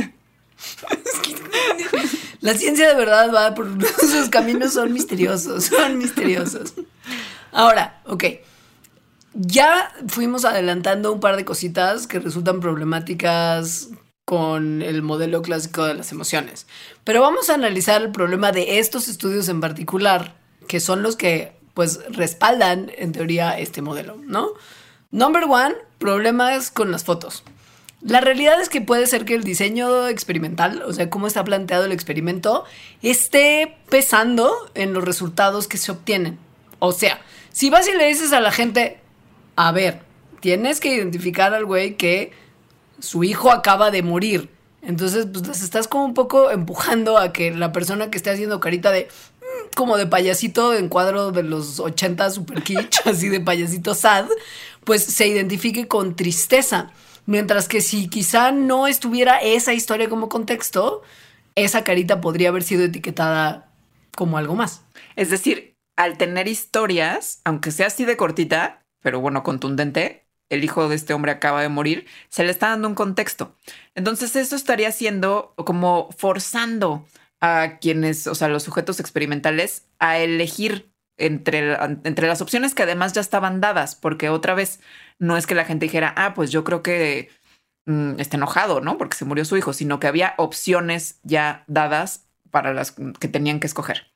La ciencia de verdad va por sus caminos, son misteriosos, son misteriosos. Ahora, ok. Ya fuimos adelantando un par de cositas que resultan problemáticas con el modelo clásico de las emociones. Pero vamos a analizar el problema de estos estudios en particular que son los que pues respaldan en teoría este modelo, ¿no? Number one, problemas con las fotos. La realidad es que puede ser que el diseño experimental, o sea, cómo está planteado el experimento, esté pesando en los resultados que se obtienen. O sea, si vas y le dices a la gente, a ver, tienes que identificar al güey que su hijo acaba de morir. Entonces, pues las estás como un poco empujando a que la persona que esté haciendo carita de, como de payasito en cuadro de los ochenta super kitsch, así de payasito sad, pues se identifique con tristeza. Mientras que si quizá no estuviera esa historia como contexto, esa carita podría haber sido etiquetada como algo más. Es decir, al tener historias, aunque sea así de cortita, pero bueno, contundente, el hijo de este hombre acaba de morir, se le está dando un contexto. Entonces eso estaría siendo como forzando a quienes, o sea, los sujetos experimentales a elegir entre, entre las opciones que además ya estaban dadas, porque otra vez no es que la gente dijera, ah, pues yo creo que mmm, está enojado, ¿no? Porque se murió su hijo, sino que había opciones ya dadas para las que tenían que escoger.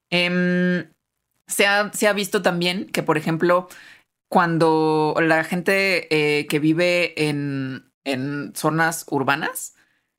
Eh, se, ha, se ha visto también que, por ejemplo, cuando la gente eh, que vive en, en zonas urbanas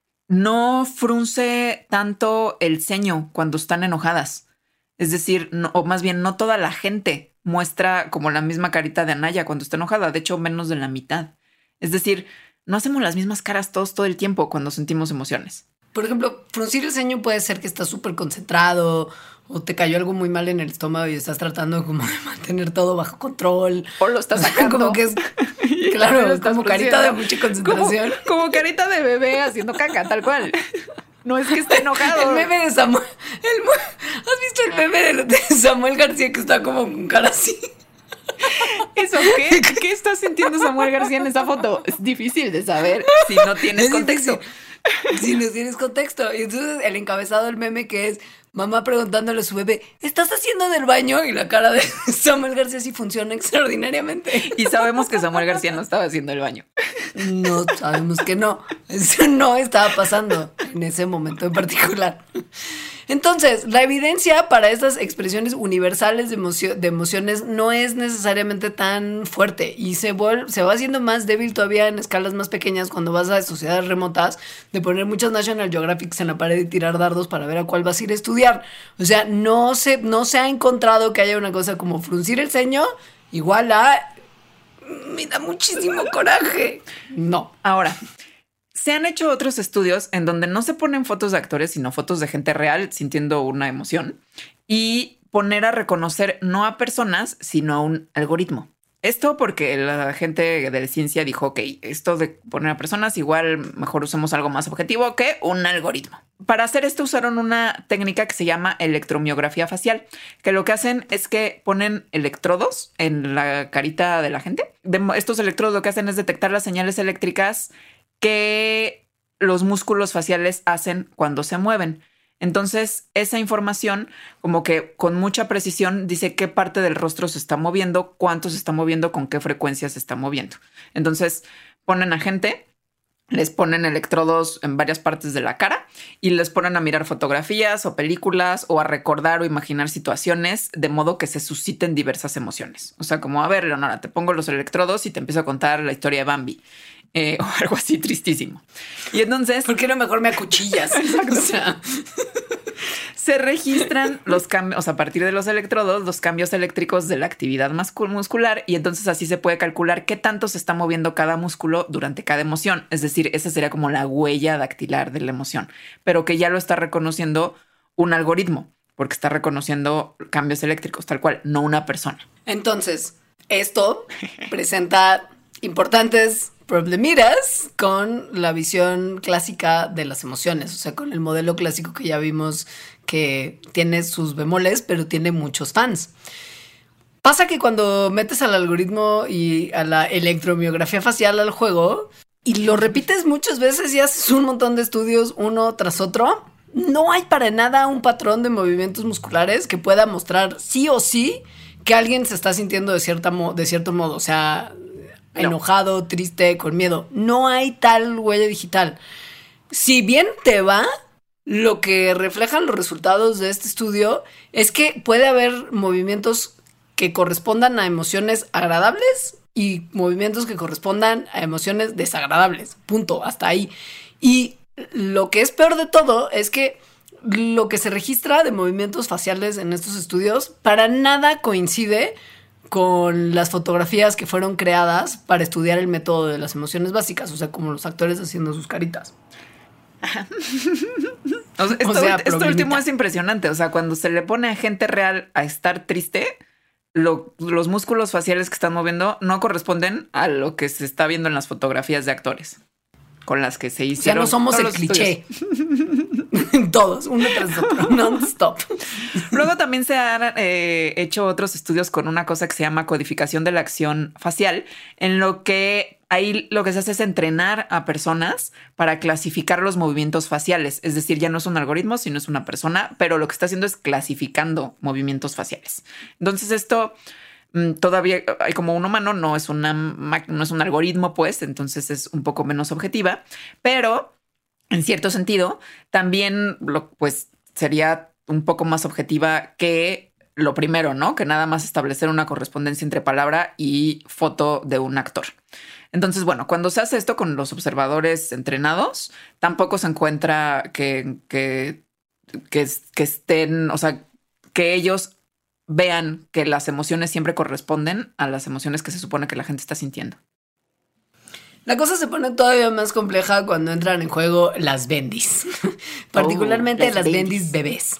no frunce tanto el ceño cuando están enojadas. Es decir, no, o más bien no toda la gente muestra como la misma carita de Anaya cuando está enojada. De hecho, menos de la mitad. Es decir, no hacemos las mismas caras todos todo el tiempo cuando sentimos emociones. Por ejemplo, fruncir el ceño puede ser que estás súper concentrado o te cayó algo muy mal en el estómago y estás tratando como de mantener todo bajo control. O lo estás sacando. Como que es, claro, como carita de mucha concentración. Como, como carita de bebé haciendo caca, tal cual. No es que esté enojado. El meme de Samuel. El, ¿has visto el meme de, de Samuel García que está como con cara así? ¿Eso qué? ¿Qué está sintiendo Samuel García en esa foto? Es difícil de saber si no tienes es contexto. Difícil. Si no tienes contexto. Y entonces el encabezado del meme que es mamá preguntándole a su bebé, ¿estás haciendo del baño? Y la cara de Samuel García sí funciona extraordinariamente. Y sabemos que Samuel García no estaba haciendo el baño. No, sabemos que no. Eso no estaba pasando en ese momento en particular. Entonces, la evidencia para estas expresiones universales de, emocio- de emociones no es necesariamente tan fuerte y se, vuel- se va haciendo más débil todavía en escalas más pequeñas cuando vas a sociedades remotas de poner muchas National Geographics en la pared y tirar dardos para ver a cuál vas a ir a estudiar. O sea, no se, no se ha encontrado que haya una cosa como fruncir el ceño igual a... me da muchísimo coraje. No. Ahora... se han hecho otros estudios en donde no se ponen fotos de actores, sino fotos de gente real sintiendo una emoción y poner a reconocer no a personas, sino a un algoritmo. Esto porque la gente de la ciencia dijo, ok, esto de poner a personas, igual mejor usemos algo más objetivo que un algoritmo. Para hacer esto usaron una técnica que se llama electromiografía facial, que lo que hacen es que ponen electrodos en la carita de la gente. Estos electrodos lo que hacen es detectar las señales eléctricas que los músculos faciales hacen cuando se mueven. Entonces, esa información, como que con mucha precisión, dice qué parte del rostro se está moviendo, cuánto se está moviendo, con qué frecuencia se está moviendo. Entonces, ponen a gente, les ponen electrodos en varias partes de la cara y les ponen a mirar fotografías o películas o a recordar o imaginar situaciones de modo que se susciten diversas emociones. O sea, como, a ver, Leonora, te pongo los electrodos y te empiezo a contar la historia de Bambi. Eh, o algo así tristísimo. Y entonces... ¿por qué no mejor me acuchillas? Exacto. O sea... se registran los cambios, o sea, a partir de los electrodos, los cambios eléctricos de la actividad muscular y entonces así se puede calcular qué tanto se está moviendo cada músculo durante cada emoción. Es decir, esa sería como la huella dactilar de la emoción, pero que ya lo está reconociendo un algoritmo, porque está reconociendo cambios eléctricos, tal cual, no una persona. Entonces, esto presenta importantes problemitas con la visión clásica de las emociones, o sea, con el modelo clásico que ya vimos que tiene sus bemoles, pero tiene muchos fans. Pasa que cuando metes al algoritmo y a la electromiografía facial al juego y lo repites muchas veces y haces un montón de estudios uno tras otro, no hay para nada un patrón de movimientos musculares que pueda mostrar sí o sí que alguien se está sintiendo de, cierta mo- de cierto modo, o sea... no. Enojado, triste, con miedo. No hay tal huella digital. Si bien te va, lo que reflejan los resultados de este estudio es que puede haber movimientos que correspondan a emociones agradables y movimientos que correspondan a emociones desagradables. Punto, hasta ahí. Y lo que es peor de todo es que lo que se registra de movimientos faciales en estos estudios para nada coincide con las fotografías que fueron creadas para estudiar el método de las emociones básicas, o sea, como los actores haciendo sus caritas. O sea, esto, o sea, esto último es impresionante. O sea, cuando se le pone a gente real a estar triste, lo, los músculos faciales que están moviendo no corresponden a lo que se está viendo en las fotografías de actores con las que se hicieron. O sea, no somos el cliché. Todos, uno tras otro, non-stop. Luego también se han eh, hecho otros estudios con una cosa que se llama codificación de la acción facial, en lo que ahí lo que se hace es entrenar a personas para clasificar los movimientos faciales. Es decir, ya no es un algoritmo, sino es una persona, pero lo que está haciendo es clasificando movimientos faciales. Entonces esto mmm, todavía hay como un humano, no es, una, no es un algoritmo, pues, entonces es un poco menos objetiva, pero en cierto sentido también lo, pues, sería un poco más objetiva que lo primero, ¿no? Que nada más establecer una correspondencia entre palabra y foto de un actor. Entonces, bueno, cuando se hace esto con los observadores entrenados, tampoco se encuentra que, que, que, que estén, o sea, que ellos vean que las emociones siempre corresponden a las emociones que se supone que la gente está sintiendo. La cosa se pone todavía más compleja cuando entran en juego las bendis, particularmente oh, las, las bendis bebés.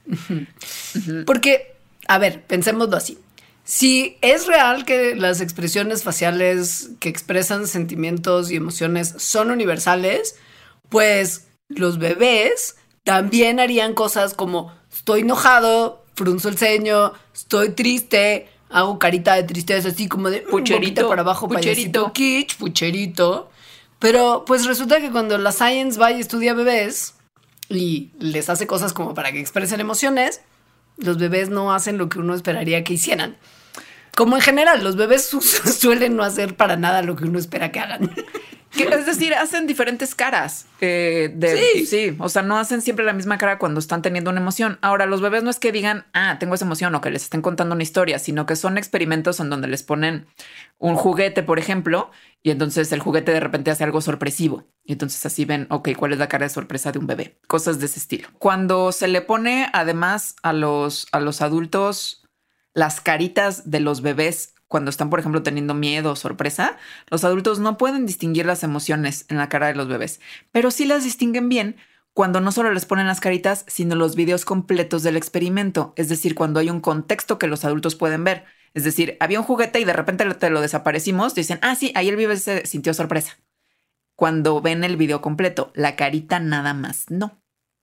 Uh-huh. Porque, a ver, pensémoslo así. Si es real que las expresiones faciales que expresan sentimientos y emociones son universales, pues los bebés también harían cosas como estoy enojado, frunzo el ceño, estoy triste, hago carita de tristeza así como de pucherito para abajo, pucherito, payasito kitsch, pucherito. Pero pues resulta que cuando la Science va y estudia bebés y les hace cosas como para que expresen emociones, los bebés no hacen lo que uno esperaría que hicieran. Como en general, los bebés su- suelen no hacer para nada lo que uno espera que hagan. Que, es decir, hacen diferentes caras. Eh, de, sí. sí, o sea, no hacen siempre la misma cara cuando están teniendo una emoción. Ahora, los bebés no es que digan, ah, tengo esa emoción o que les estén contando una historia, sino que son experimentos en donde les ponen un juguete, por ejemplo, y entonces el juguete de repente hace algo sorpresivo. Y entonces así ven, ok, ¿cuál es la cara de sorpresa de un bebé? Cosas de ese estilo. Cuando se le pone además a los, a los adultos las caritas de los bebés cuando están, por ejemplo, teniendo miedo o sorpresa, los adultos no pueden distinguir las emociones en la cara de los bebés, pero sí las distinguen bien cuando no solo les ponen las caritas, sino los videos completos del experimento. Es decir, cuando hay un contexto que los adultos pueden ver. Es decir, había un juguete y de repente te lo desaparecimos, dicen, ah, sí, ahí el bebé se sintió sorpresa. Cuando ven el video completo, la carita nada más, no.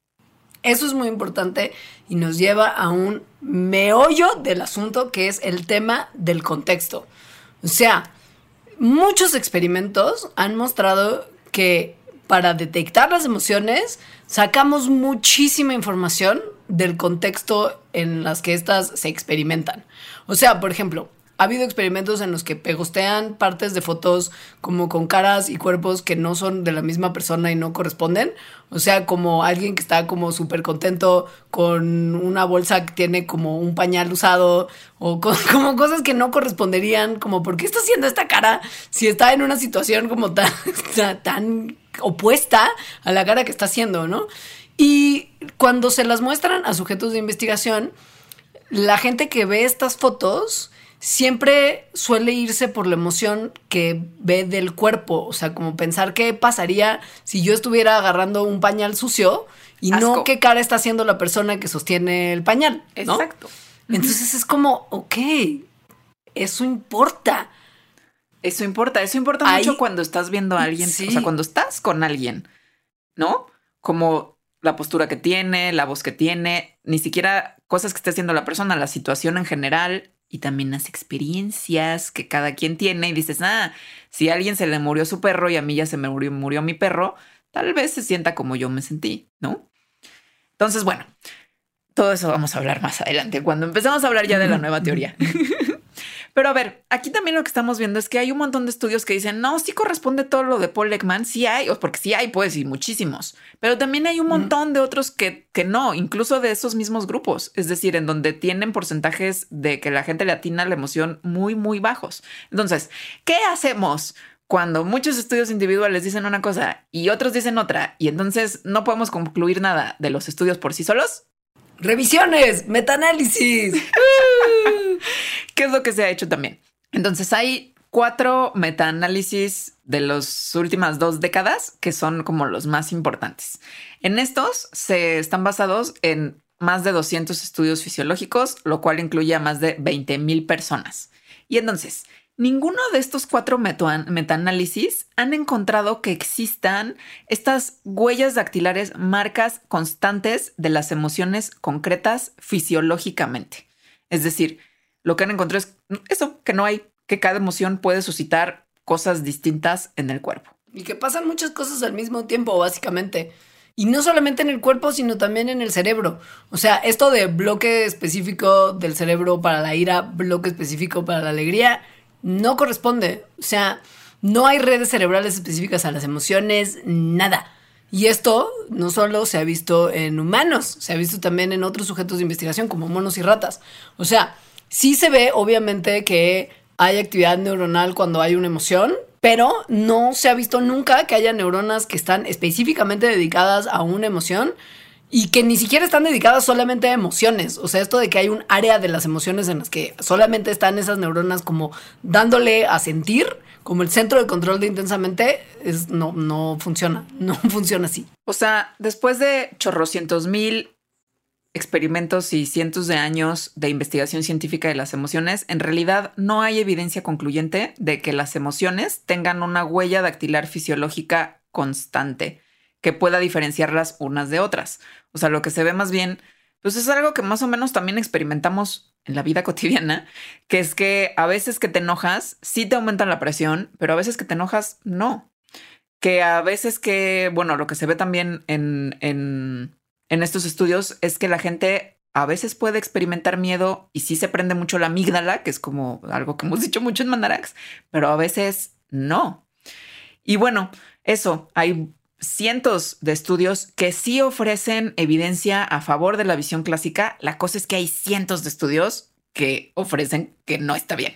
Eso es muy importante y nos lleva a un meollo del asunto que es el tema del contexto. O sea, muchos experimentos han mostrado que para detectar las emociones sacamos muchísima información del contexto en las que éstas se experimentan. O sea, por ejemplo, ha habido experimentos en los que pegostean partes de fotos como con caras y cuerpos que no son de la misma persona y no corresponden. O sea, como alguien que está como súper contento con una bolsa que tiene como un pañal usado o con, como cosas que no corresponderían, como ¿por qué está haciendo esta cara si está en una situación como tan, tan, tan opuesta a la cara que está haciendo, ¿no? Y cuando se las muestran a sujetos de investigación, la gente que ve estas fotos siempre suele irse por la emoción que ve del cuerpo. O sea, como pensar qué pasaría si yo estuviera agarrando un pañal sucio y Asco. No qué cara está haciendo la persona que sostiene el pañal, ¿no? Exacto. Entonces es como, ok, eso importa. Eso importa. Eso importa Ahí, mucho cuando estás viendo a alguien. Sí. O sea, cuando estás con alguien, ¿no? Como la postura que tiene, la voz que tiene, ni siquiera cosas que esté haciendo la persona, la situación en general. Y también las experiencias que cada quien tiene. Y dices, ah, si a alguien se le murió su perro y a mí ya se me murió, murió mi perro, tal vez se sienta como yo me sentí, ¿no? Entonces, bueno, todo eso vamos a hablar más adelante, cuando empecemos a hablar ya de la nueva teoría. Pero a ver, aquí también lo que estamos viendo es que hay un montón de estudios que dicen, no, sí corresponde todo lo de Paul Ekman, sí hay, o porque sí hay, pues, y muchísimos. Pero también hay un montón mm. de otros que, que no, incluso de esos mismos grupos. Es decir, en donde tienen porcentajes de que la gente le atina la emoción muy, muy bajos. Entonces, ¿qué hacemos cuando muchos estudios individuales dicen una cosa y otros dicen otra? Y entonces no podemos concluir nada de los estudios por sí solos. Revisiones, metaanálisis. ¿Qué es lo que se ha hecho también? Entonces hay cuatro metaanálisis de las últimas dos décadas que son como los más importantes. En estos se están basados en más de doscientos estudios fisiológicos, lo cual incluye a más de veinte mil personas. Y entonces, ninguno de estos cuatro meta- metaanálisis han encontrado que existan estas huellas dactilares, marcas constantes de las emociones concretas fisiológicamente. Es decir, lo que han encontrado es eso, que no hay, que cada emoción puede suscitar cosas distintas en el cuerpo. Y que pasan muchas cosas al mismo tiempo, básicamente. Y no solamente en el cuerpo, sino también en el cerebro. O sea, esto de bloque específico del cerebro para la ira, bloque específico para la alegría, no corresponde. O sea, no hay redes cerebrales específicas a las emociones, nada. Y esto no solo se ha visto en humanos, se ha visto también en otros sujetos de investigación como monos y ratas. O sea, sí se ve obviamente que hay actividad neuronal cuando hay una emoción, pero no se ha visto nunca que haya neuronas que están específicamente dedicadas a una emoción y que ni siquiera están dedicadas solamente a emociones. O sea, esto de que hay un área de las emociones en las que solamente están esas neuronas como dándole a sentir, como el centro de control de intensamente, es, no, no funciona, no funciona así. O sea, después de chorrocientos mil experimentos y cientos de años de investigación científica de las emociones, en realidad no hay evidencia concluyente de que las emociones tengan una huella dactilar fisiológica constante que pueda diferenciarlas unas de otras. O sea, lo que se ve más bien, pues es algo que más o menos también experimentamos en la vida cotidiana, que es que a veces que te enojas, sí te aumenta la presión, pero a veces que te enojas, no. Que a veces que, bueno, lo que se ve también en, en, en estos estudios es que la gente a veces puede experimentar miedo y sí se prende mucho la amígdala, que es como algo que hemos dicho mucho en Mandarax, pero a veces no. Y bueno, eso, hay cientos de estudios que sí ofrecen evidencia a favor de la visión clásica. La cosa es que hay cientos de estudios que ofrecen que no está bien.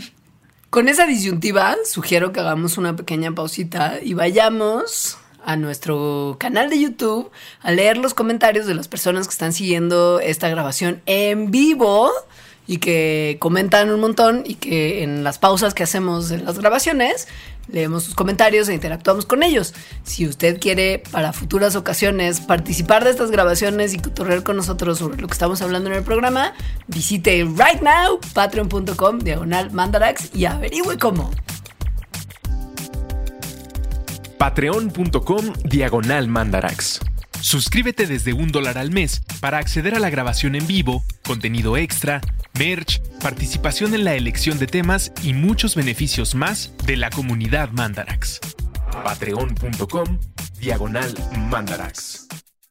Con esa disyuntiva, sugiero que hagamos una pequeña pausita y vayamos a nuestro canal de YouTube a leer los comentarios de las personas que están siguiendo esta grabación en vivo y que comentan un montón y que en las pausas que hacemos en las grabaciones leemos sus comentarios e interactuamos con ellos. Si usted quiere para futuras ocasiones participar de estas grabaciones y cotorrear con nosotros sobre lo que estamos hablando en el programa, visite right now patreon punto com diagonal mandarax y averigüe cómo. patreon punto com diagonal mandarax. Suscríbete desde un dólar al mes para acceder a la grabación en vivo, contenido extra, merch, participación en la elección de temas y muchos beneficios más de la comunidad Mandarax. patreon punto com diagonal mandarax.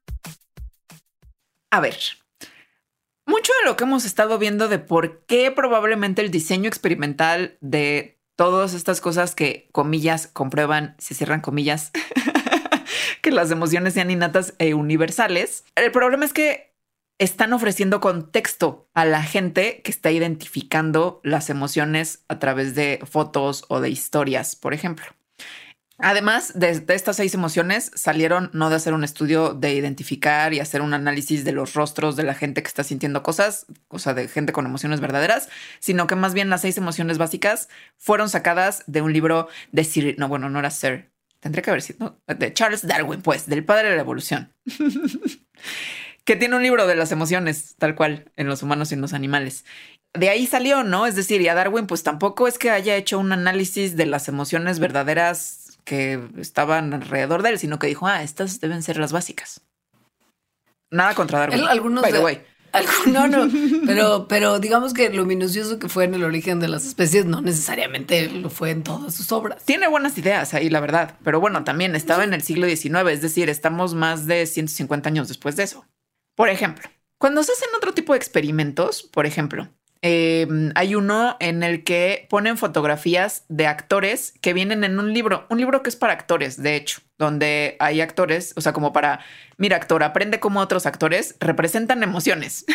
A ver, mucho de lo que hemos estado viendo de por qué probablemente el diseño experimental de todas estas cosas que, comillas, comprueban, se cierran comillas, que las emociones sean innatas e universales. El problema es que están ofreciendo contexto a la gente que está identificando las emociones a través de fotos o de historias, por ejemplo. Además de, de estas seis emociones, salieron no de hacer un estudio de identificar y hacer un análisis de los rostros de la gente que está sintiendo cosas, o sea, de gente con emociones verdaderas, sino que más bien las seis emociones básicas fueron sacadas de un libro de Sir, no, bueno, no era Sir, tendría que haber sido, ¿no? De Charles Darwin, pues, del padre de la evolución. Que tiene un libro de las emociones, tal cual, en los humanos y en los animales. De ahí salió, ¿no? Es decir, y a Darwin, pues tampoco es que haya hecho un análisis de las emociones verdaderas que estaban alrededor de él, sino que dijo, ah, estas deben ser las básicas. Nada contra Darwin. El, algunos by the de, way. Algún, no, no, pero, pero digamos que lo minucioso que fue en el origen de las especies no necesariamente lo fue en todas sus obras. Tiene buenas ideas ahí, la verdad. Pero bueno, también estaba en el siglo diecinueve, es decir, estamos más de ciento cincuenta años después de eso. Por ejemplo, cuando se hacen otro tipo de experimentos, por ejemplo, eh, hay uno en el que ponen fotografías de actores que vienen en un libro, un libro que es para actores, de hecho, donde hay actores, o sea, como para, mira, actor, aprende cómo otros actores representan emociones.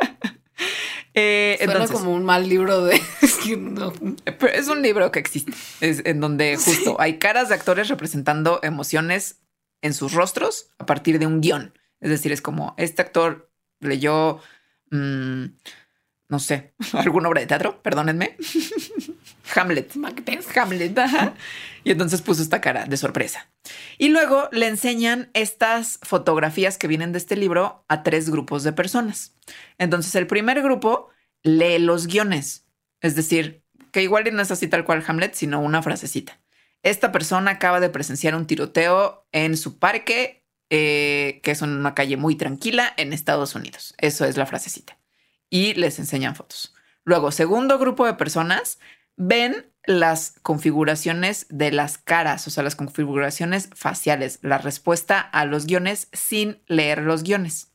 eh, Suena entonces, como un mal libro de... no. Pero es un libro que existe, es en donde justo sí. hay caras de actores representando emociones en sus rostros a partir de un guión. Es decir, es como este actor leyó, mmm, no sé, alguna obra de teatro, perdónenme. Hamlet. Macbeth. Hamlet. Ajá. Y entonces puso esta cara de sorpresa. Y luego le enseñan estas fotografías que vienen de este libro a tres grupos de personas. Entonces el primer grupo lee los guiones. Es decir, que igual no es así tal cual Hamlet, sino una frasecita. Esta persona acaba de presenciar un tiroteo en su parque, eh, que es en una calle muy tranquila en Estados Unidos. Eso es la frasecita. Y les enseñan fotos. Luego, segundo grupo de personas ven las configuraciones de las caras, o sea, las configuraciones faciales, la respuesta a los guiones sin leer los guiones.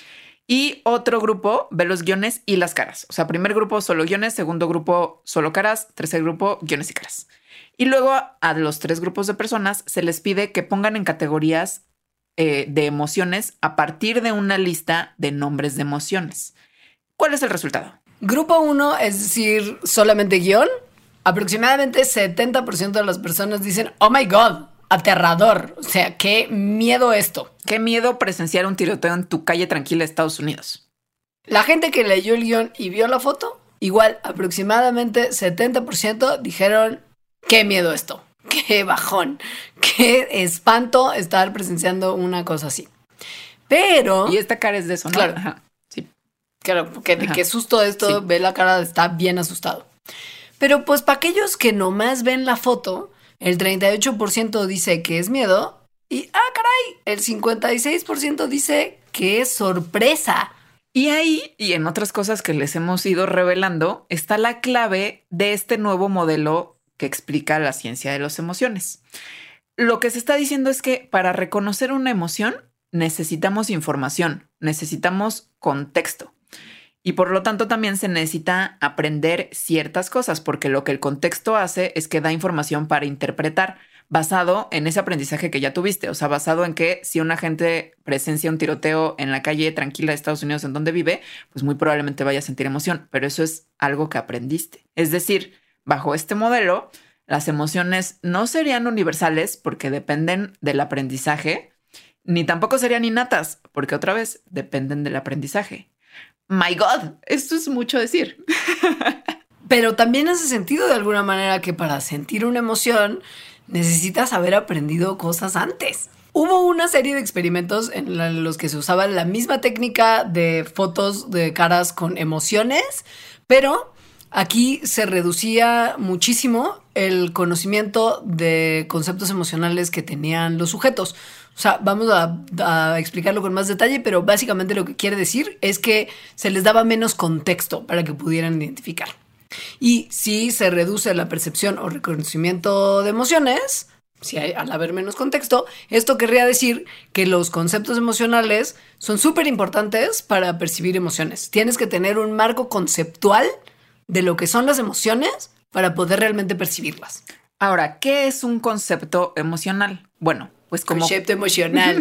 Y otro grupo ve los guiones y las caras. O sea, primer grupo solo guiones, segundo grupo solo caras, tercer grupo guiones y caras. Y luego a los tres grupos de personas se les pide que pongan en categorías eh, de emociones a partir de una lista de nombres de emociones. ¿Cuál es el resultado? Grupo uno, es decir, solamente guión. Aproximadamente setenta por ciento de las personas dicen, oh my God, aterrador. O sea, qué miedo esto. Qué miedo presenciar un tiroteo en tu calle tranquila de Estados Unidos. La gente que leyó el guión y vio la foto, igual aproximadamente setenta por ciento dijeron, qué miedo esto, qué bajón, qué espanto estar presenciando una cosa así. Pero... Y esta cara es de eso, ¿no? Claro. Ajá, sí. Claro, que de qué susto esto, sí. Ve la cara, está bien asustado. Pero pues para aquellos que nomás ven la foto, el treinta y ocho por ciento dice que es miedo y, ah, caray, el cincuenta y seis por ciento dice que es sorpresa. Y ahí, y en otras cosas que les hemos ido revelando, está la clave de este nuevo modelo que explica la ciencia de las emociones. Lo que se está diciendo es que para reconocer una emoción necesitamos información, necesitamos contexto. Y por lo tanto también se necesita aprender ciertas cosas, porque lo que el contexto hace es que da información para interpretar basado en ese aprendizaje que ya tuviste. O sea, basado en que si una gente presencia un tiroteo en la calle tranquila de Estados Unidos en donde vive, pues muy probablemente vaya a sentir emoción. Pero eso es algo que aprendiste. Es decir, bajo este modelo, las emociones no serían universales porque dependen del aprendizaje, ni tampoco serían innatas porque otra vez dependen del aprendizaje. My God, esto es mucho decir. Pero también hace sentido de alguna manera que para sentir una emoción necesitas haber aprendido cosas antes. Hubo una serie de experimentos en los que se usaba la misma técnica de fotos de caras con emociones, pero aquí se reducía muchísimo el conocimiento de conceptos emocionales que tenían los sujetos. O sea, vamos a, a explicarlo con más detalle, pero básicamente lo que quiere decir es que se les daba menos contexto para que pudieran identificar. Y si se reduce la percepción o reconocimiento de emociones, si hay, al haber menos contexto, esto querría decir que los conceptos emocionales son súper importantes para percibir emociones. Tienes que tener un marco conceptual de lo que son las emociones para poder realmente percibirlas. Ahora, ¿qué es un concepto emocional? Bueno, pues como... Concepto emocional.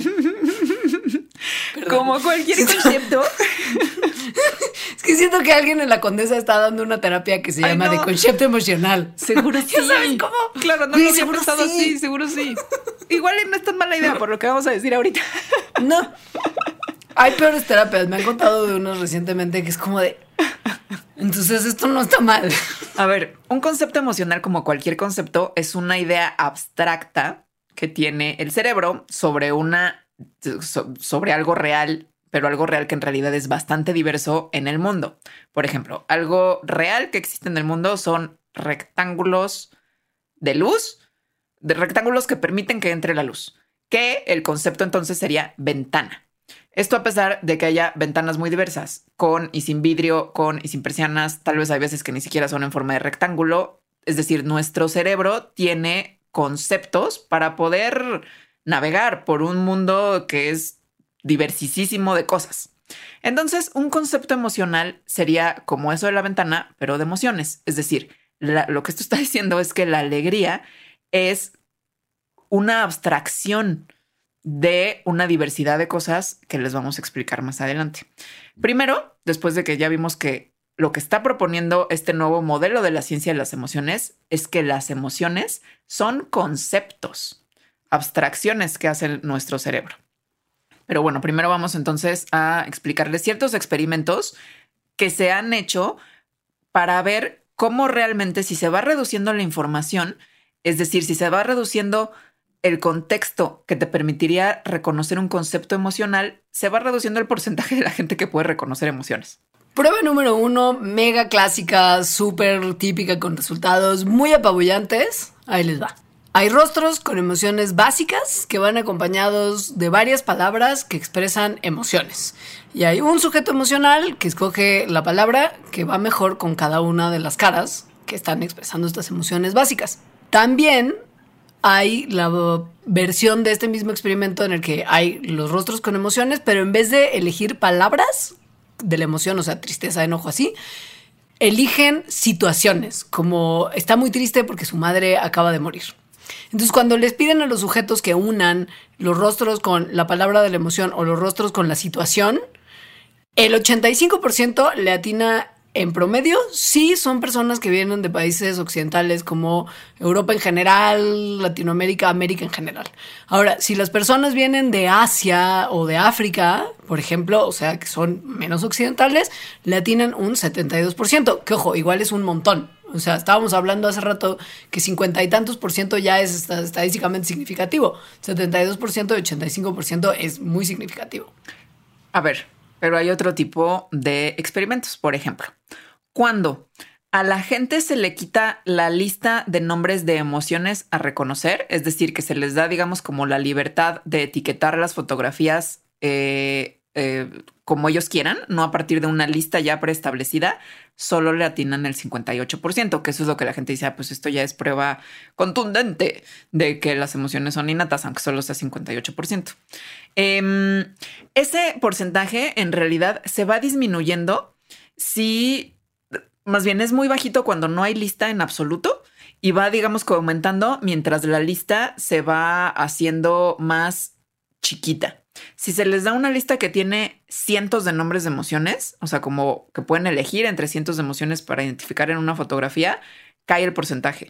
Como cualquier concepto. Es que siento que alguien en la Condesa está dando una terapia que se Ay, llama no. de concepto emocional. Seguro sí. ¿Ya sabes cómo? Claro, no Sí, lo había seguro pensado sí. así, seguro sí. Igual no es tan mala idea por lo que vamos a decir ahorita. No. Hay peores terapias. Me han contado de unos recientemente que es como de... Entonces esto no está mal. A ver, un concepto emocional como cualquier concepto es una idea abstracta que tiene el cerebro sobre una so, sobre algo real, pero algo real que en realidad es bastante diverso en el mundo. Por ejemplo, algo real que existe en el mundo son rectángulos de luz, de rectángulos que permiten que entre la luz, que el concepto entonces sería ventana. Esto a pesar de que haya ventanas muy diversas, con y sin vidrio, con y sin persianas, tal vez hay veces que ni siquiera son en forma de rectángulo. Es decir, nuestro cerebro tiene conceptos para poder navegar por un mundo que es diversisísimo de cosas. Entonces, un concepto emocional sería como eso de la ventana, pero de emociones. Es decir, la, lo que esto está diciendo es que la alegría es una abstracción de una diversidad de cosas que les vamos a explicar más adelante. Primero, después de que ya vimos que lo que está proponiendo este nuevo modelo de la ciencia de las emociones es que las emociones son conceptos, abstracciones que hace nuestro cerebro. Pero bueno, primero vamos entonces a explicarles ciertos experimentos que se han hecho para ver cómo realmente si se va reduciendo la información, es decir, si se va reduciendo el contexto que te permitiría reconocer un concepto emocional, se va reduciendo el porcentaje de la gente que puede reconocer emociones. Prueba número uno, mega clásica, súper típica, con resultados muy apabullantes. Ahí les va. Hay rostros con emociones básicas que van acompañados de varias palabras que expresan emociones. Y hay un sujeto emocional que escoge la palabra que va mejor con cada una de las caras que están expresando estas emociones básicas. También hay la versión de este mismo experimento en el que hay los rostros con emociones, pero en vez de elegir palabras de la emoción, o sea, tristeza, enojo, así, eligen situaciones, como está muy triste porque su madre acaba de morir. Entonces, cuando les piden a los sujetos que unan los rostros con la palabra de la emoción o los rostros con la situación, el ochenta y cinco por ciento le atina en promedio. Sí, son personas que vienen de países occidentales como Europa en general, Latinoamérica, América en general. Ahora, si las personas vienen de Asia o de África, por ejemplo, o sea, que son menos occidentales, le atinan un setenta y dos por ciento, que ojo, igual es un montón. O sea, estábamos hablando hace rato que cincuenta y tantos por ciento ya es estadísticamente significativo. setenta y dos por ciento y ochenta y cinco por ciento es muy significativo. A ver, pero hay otro tipo de experimentos. Por ejemplo, cuando a la gente se le quita la lista de nombres de emociones a reconocer, es decir, que se les da, digamos, como la libertad de etiquetar las fotografías eh, eh, como ellos quieran, no a partir de una lista ya preestablecida, solo le atinan el cincuenta y ocho por ciento, que eso es lo que la gente dice, ah, pues esto ya es prueba contundente de que las emociones son innatas, aunque solo sea cincuenta y ocho por ciento. Eh, ese porcentaje en realidad se va disminuyendo si, más bien es muy bajito cuando no hay lista en absoluto y va, digamos, aumentando mientras la lista se va haciendo más chiquita. Si se les da una lista que tiene cientos de nombres de emociones, o sea, como que pueden elegir entre cientos de emociones para identificar en una fotografía, cae el porcentaje.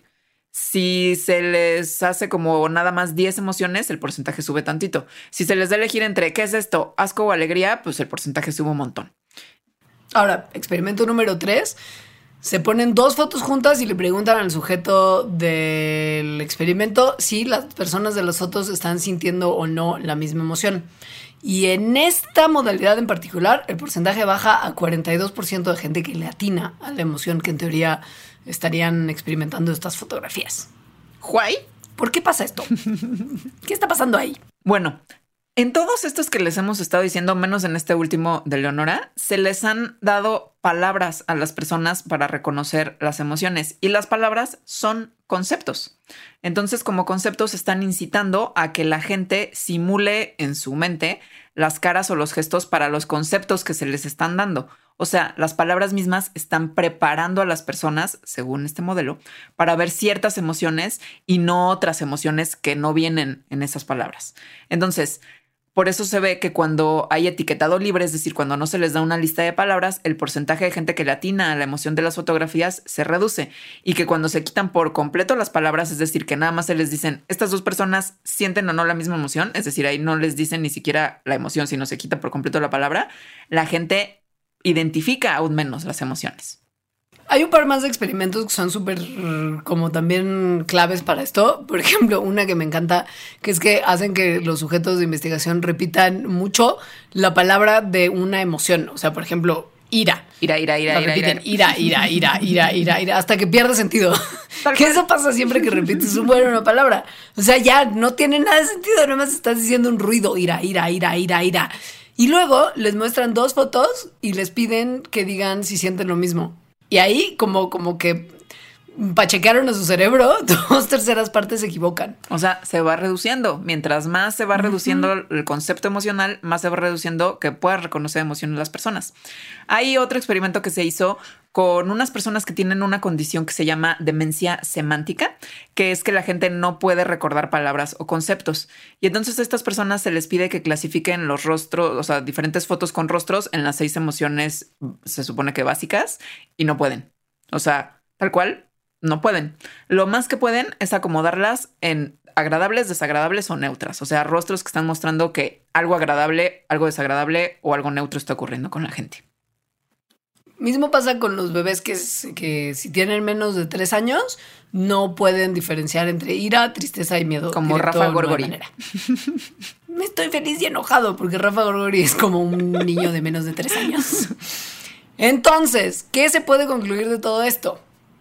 Si se les hace como nada más diez emociones, el porcentaje sube tantito. Si se les da elegir entre ¿qué es esto? Asco o alegría, pues el porcentaje sube un montón. Ahora, experimento número tres. Se ponen dos fotos juntas y le preguntan al sujeto del experimento si las personas de las fotos están sintiendo o no la misma emoción. Y en esta modalidad en particular, el porcentaje baja a cuarenta y dos por ciento de gente que le atina a la emoción que en teoría estarían experimentando estas fotografías. ¿Why? ¿Por qué pasa esto? ¿Qué está pasando ahí? Bueno, en todos estos que les hemos estado diciendo, menos en este último de Leonora, se les han dado palabras a las personas para reconocer las emociones y las palabras son conceptos. Entonces, como conceptos están incitando a que la gente simule en su mente las caras o los gestos para los conceptos que se les están dando. O sea, las palabras mismas están preparando a las personas, según este modelo, para ver ciertas emociones y no otras emociones que no vienen en esas palabras. Entonces, por eso se ve que cuando hay etiquetado libre, es decir, cuando no se les da una lista de palabras, el porcentaje de gente que le atina a la emoción de las fotografías se reduce y que cuando se quitan por completo las palabras, es decir, que nada más se les dicen estas dos personas sienten o no la misma emoción, es decir, ahí no les dicen ni siquiera la emoción, sino se quita por completo la palabra, la gente identifica aún menos las emociones. Hay un par más de experimentos que son súper como también claves para esto. Por ejemplo, una que me encanta, que es que hacen que los sujetos de investigación repitan mucho la palabra de una emoción. O sea, por ejemplo, ira. Ira, ira, ira, ira, ira, ira, ira, ira, ira, ira, ira, hasta que pierde sentido. Que eso pasa siempre que repites un bueno una palabra. O sea, ya no tiene nada de sentido, nada más estás diciendo un ruido, ira, ira, ira, ira, ira. Y luego les muestran dos fotos y les piden que digan si sienten lo mismo. Y ahí como, como que pachequearon a su cerebro, dos terceras partes se equivocan. O sea, se va reduciendo. Mientras más se va reduciendo uh-huh. el concepto emocional, más se va reduciendo que puedas reconocer emociones de las personas. Hay otro experimento que se hizo con unas personas que tienen una condición que se llama demencia semántica, que es que la gente no puede recordar palabras o conceptos. Y entonces a estas personas se les pide que clasifiquen los rostros, o sea, diferentes fotos con rostros en las seis emociones, se supone que básicas, y no pueden. O sea, tal cual. No pueden. Lo más que pueden es acomodarlas en agradables, desagradables o neutras. O sea, rostros que están mostrando que algo agradable, algo desagradable o algo neutro está ocurriendo con la gente. Mismo pasa con los bebés que, que si tienen menos de tres años no pueden diferenciar entre ira, tristeza y miedo. Como Rafa Gorgori. Me estoy feliz y enojado porque Rafa Gorgori es como un niño de menos de tres años. Entonces, ¿qué se puede concluir de todo esto?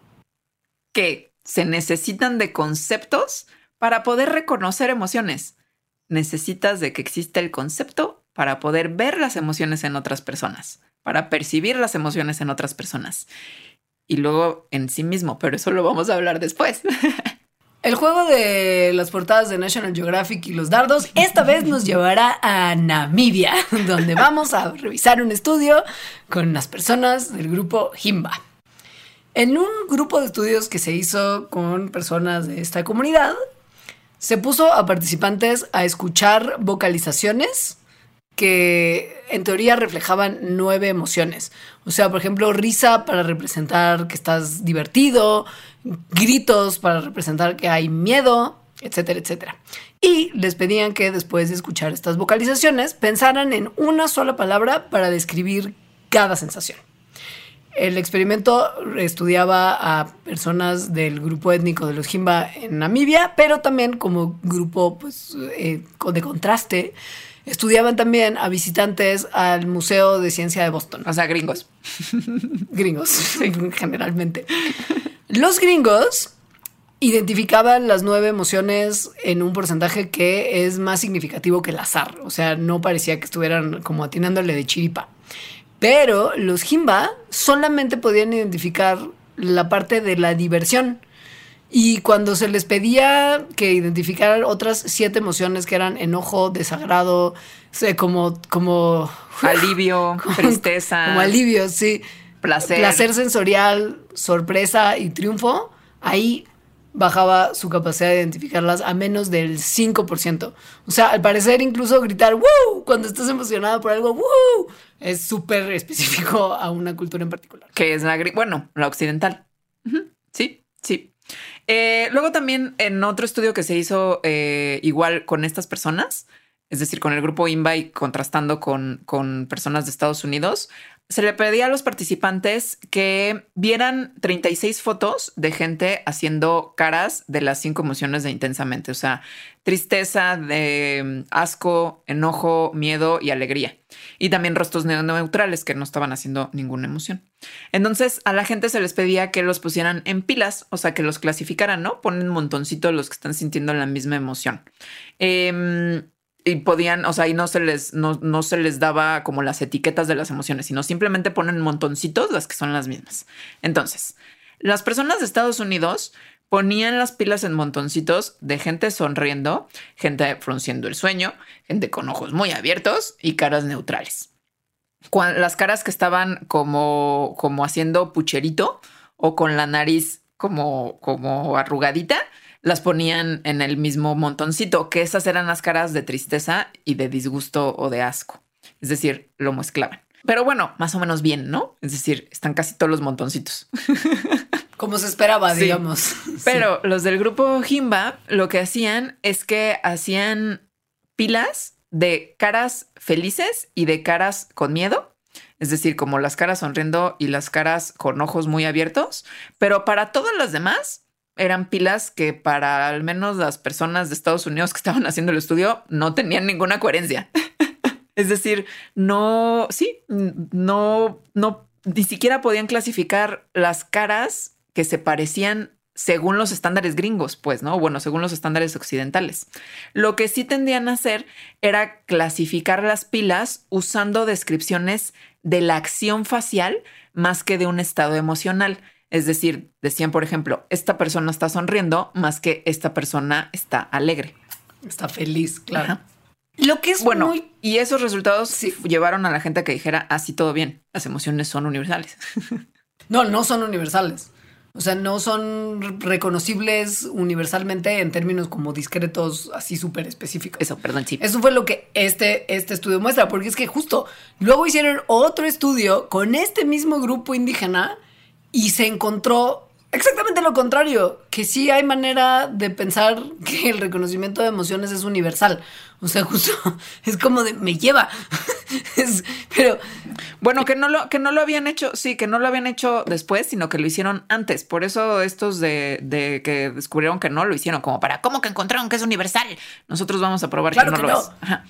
Que se necesitan de conceptos para poder reconocer emociones. Necesitas de que exista el concepto para poder ver las emociones en otras personas, para percibir las emociones en otras personas. Y luego en sí mismo, pero eso lo vamos a hablar después. El juego de las portadas de National Geographic y los dardos esta vez nos llevará a Namibia, donde vamos a revisar un estudio con las personas del grupo Himba. En un grupo de estudios que se hizo con personas de esta comunidad, se puso a participantes a escuchar vocalizaciones que en teoría reflejaban nueve emociones. O sea, por ejemplo, risa para representar que estás divertido, gritos para representar que hay miedo, etcétera, etcétera. Y les pedían que después de escuchar estas vocalizaciones pensaran en una sola palabra para describir cada sensación. El experimento estudiaba a personas del grupo étnico de los Himba en Namibia, pero también como grupo pues, eh, de contraste, estudiaban también a visitantes al Museo de Ciencia de Boston. O sea, gringos. Gringos, generalmente. Los gringos identificaban las nueve emociones en un porcentaje que es más significativo que el azar. O sea, no parecía que estuvieran como atinándole de chiripa. Pero los Himba solamente podían identificar la parte de la diversión. Y cuando se les pedía que identificaran otras siete emociones que eran enojo, desagrado, o sea, como, como alivio, como, tristeza, como alivio, sí, placer, placer sensorial, sorpresa y triunfo, ahí bajaba su capacidad de identificarlas a menos del cinco por ciento. O sea, al parecer incluso gritar ¡woo! Cuando estás emocionado por algo ¡woo! Es súper específico a una cultura en particular. Que es la, bueno, la occidental. Uh-huh. Sí, sí. Eh, luego también en otro estudio que se hizo eh, igual con estas personas, es decir, con el grupo Himba y contrastando con, con personas de Estados Unidos, se le pedía a los participantes que vieran treinta y seis fotos de gente haciendo caras de las cinco emociones de intensamente. O sea, tristeza, de asco, enojo, miedo y alegría. Y también rostros neutrales que no estaban haciendo ninguna emoción. Entonces a la gente se les pedía que los pusieran en pilas, o sea, que los clasificaran, ¿no? Ponen un montoncito los que están sintiendo la misma emoción. Eh, Y podían, o sea, y no se les, no, no se les daba como las etiquetas de las emociones, sino simplemente ponen montoncitos las que son las mismas. Entonces, las personas de Estados Unidos ponían las pilas en montoncitos de gente sonriendo, gente frunciendo el sueño, gente con ojos muy abiertos y caras neutrales. Cuando, las caras que estaban como, como haciendo pucherito o con la nariz como, como arrugadita, las ponían en el mismo montoncito, que esas eran las caras de tristeza y de disgusto o de asco. Es decir, lo mezclaban. Pero bueno, más o menos bien, ¿no? Es decir, están casi todos los montoncitos. Como se esperaba, sí. digamos. Pero sí. Los del grupo Himba lo que hacían es que hacían pilas de caras felices y de caras con miedo. Es decir, como las caras sonriendo y las caras con ojos muy abiertos. Pero para todas las demás eran pilas que para al menos las personas de Estados Unidos que estaban haciendo el estudio no tenían ninguna coherencia. Es decir, no, sí, no, no, ni siquiera podían clasificar las caras que se parecían según los estándares gringos, pues, ¿no? Bueno, según los estándares occidentales. Lo que sí tendían a hacer era clasificar las pilas usando descripciones de la acción facial más que de un estado emocional. Es decir, decían, por ejemplo, esta persona está sonriendo más que esta persona está alegre. Está feliz, claro. Ajá. Lo que es bueno, muy... y esos resultados sí. llevaron a la gente a que dijera, así todo bien, las emociones son universales. No, no son universales. O sea, no son reconocibles universalmente en términos como discretos, así súper específicos. Eso, perdón, sí. Eso fue lo que este, este estudio muestra, porque es que justo luego hicieron otro estudio con este mismo grupo indígena y se encontró exactamente lo contrario, que sí hay manera de pensar que el reconocimiento de emociones es universal. O sea, justo es como de me lleva. es, pero bueno, que no lo que no lo habían hecho, sí, que no lo habían hecho después, sino que lo hicieron antes. Por eso estos de, de que descubrieron que no lo hicieron como para ¿cómo que encontraron que es universal? Nosotros vamos a probar claro que no que lo no. es. Ajá.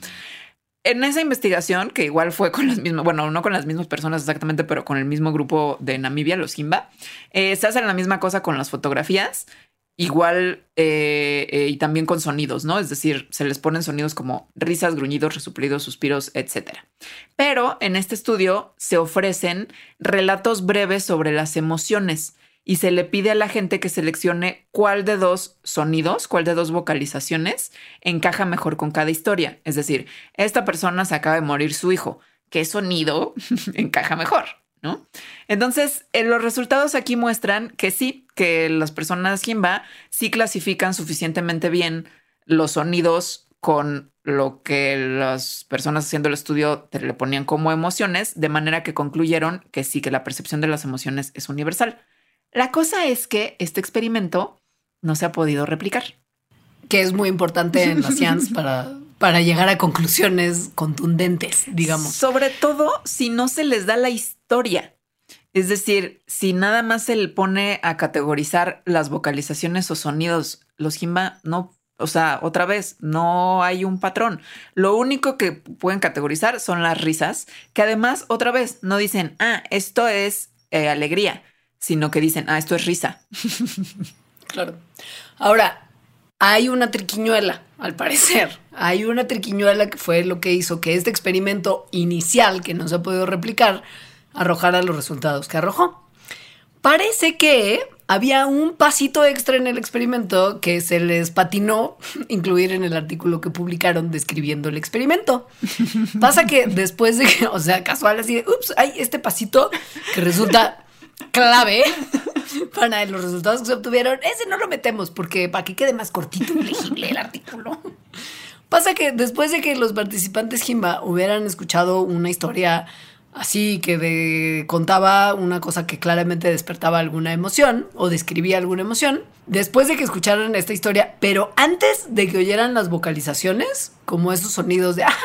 En esa investigación, que igual fue con las mismas, bueno, no con las mismas personas exactamente, pero con el mismo grupo de Namibia, los Himba, eh, se hacen la misma cosa con las fotografías, igual eh, eh, y también con sonidos, ¿no? Es decir, se les ponen sonidos como risas, gruñidos, resoplidos, suspiros, etcétera. Pero en este estudio se ofrecen relatos breves sobre las emociones y se le pide a la gente que seleccione cuál de dos sonidos, cuál de dos vocalizaciones encaja mejor con cada historia. Es decir, esta persona se acaba de morir su hijo. ¿Qué sonido encaja mejor? ¿No? Entonces, eh, los resultados aquí muestran que sí, que las personas Himba sí clasifican suficientemente bien los sonidos con lo que las personas haciendo el estudio le ponían como emociones, de manera que concluyeron que sí, que la percepción de las emociones es universal. La cosa es que este experimento no se ha podido replicar. Que es muy importante en la ciencia para, para llegar a conclusiones contundentes, digamos. Sobre todo si no se les da la historia. Es decir, si nada más se le pone a categorizar las vocalizaciones o sonidos, los Himba no, o sea, otra vez, no hay un patrón. Lo único que pueden categorizar son las risas, que además, otra vez, no dicen, ah, esto es eh, alegría, sino que dicen, ah, esto es risa. Claro. Ahora, hay una triquiñuela, al parecer. Hay una triquiñuela que fue lo que hizo que este experimento inicial, que no se ha podido replicar, arrojara los resultados que arrojó. Parece que había un pasito extra en el experimento que se les patinó incluir en el artículo que publicaron describiendo el experimento. Pasa que después de que, o sea, casual así de, ups, hay este pasito que resulta clave para los resultados que se obtuvieron. Ese no lo metemos porque para que quede más cortito y legible el artículo. Pasa que después de que los participantes Himba hubieran escuchado una historia así que de, contaba una cosa que claramente despertaba alguna emoción o describía alguna emoción, después de que escucharan esta historia, pero antes de que oyeran las vocalizaciones, como esos sonidos de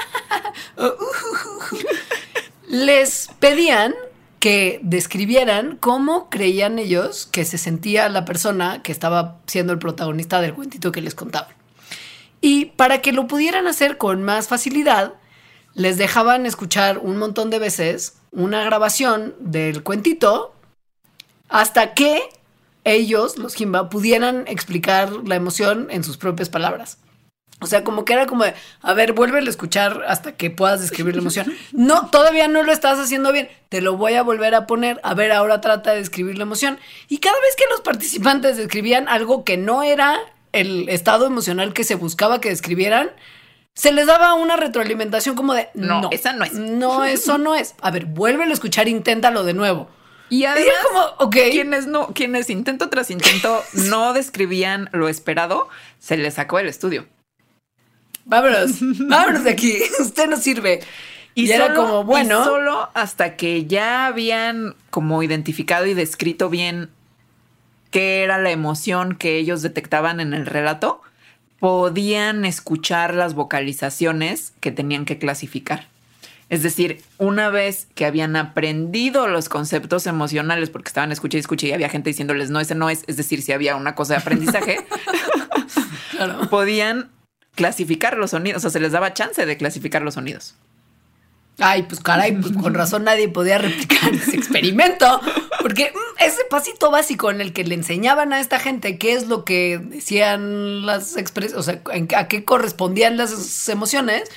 les pedían que describieran cómo creían ellos que se sentía la persona que estaba siendo el protagonista del cuentito que les contaban. Y para que lo pudieran hacer con más facilidad, les dejaban escuchar un montón de veces una grabación del cuentito hasta que ellos, los Himba, pudieran explicar la emoción en sus propias palabras. O sea, como que era como de, a ver, vuélvelo a escuchar hasta que puedas describir la emoción. No, todavía no lo estás haciendo bien. Te lo voy a volver a poner. A ver, ahora trata de describir la emoción. Y cada vez que los participantes describían algo que no era el estado emocional que se buscaba que describieran, se les daba una retroalimentación como de, no, no esa no es. No, eso no es. A ver, vuélvelo a escuchar, inténtalo de nuevo. Y además, y como, okay. quienes no, quienes intento tras intento no describían lo esperado, se les sacó el estudio. Vámonos, vámonos de aquí. Usted no sirve. Y, y solo, era como, bueno. Y solo hasta que ya habían como identificado y descrito bien qué era la emoción que ellos detectaban en el relato, podían escuchar las vocalizaciones que tenían que clasificar. Es decir, una vez que habían aprendido los conceptos emocionales, porque estaban escucha y escucha y había gente diciéndoles no, ese no es, es decir, si había una cosa de aprendizaje, claro. Podían clasificar los sonidos, o sea, se les daba chance de clasificar los sonidos. Ay, pues caray, pues con razón nadie podía replicar ese experimento, porque mm, ese pasito básico en el que le enseñaban a esta gente qué es lo que decían las expresiones, o sea, a qué correspondían las emociones,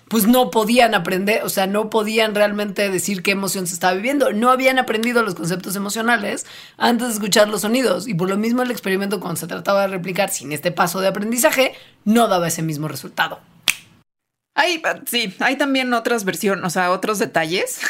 pues no podían aprender, o sea, no podían realmente decir qué emoción se estaba viviendo. No habían aprendido los conceptos emocionales antes de escuchar los sonidos. Y por lo mismo el experimento, cuando se trataba de replicar sin este paso de aprendizaje, no daba ese mismo resultado. Hay, sí, hay también otras versiones, o sea, otros detalles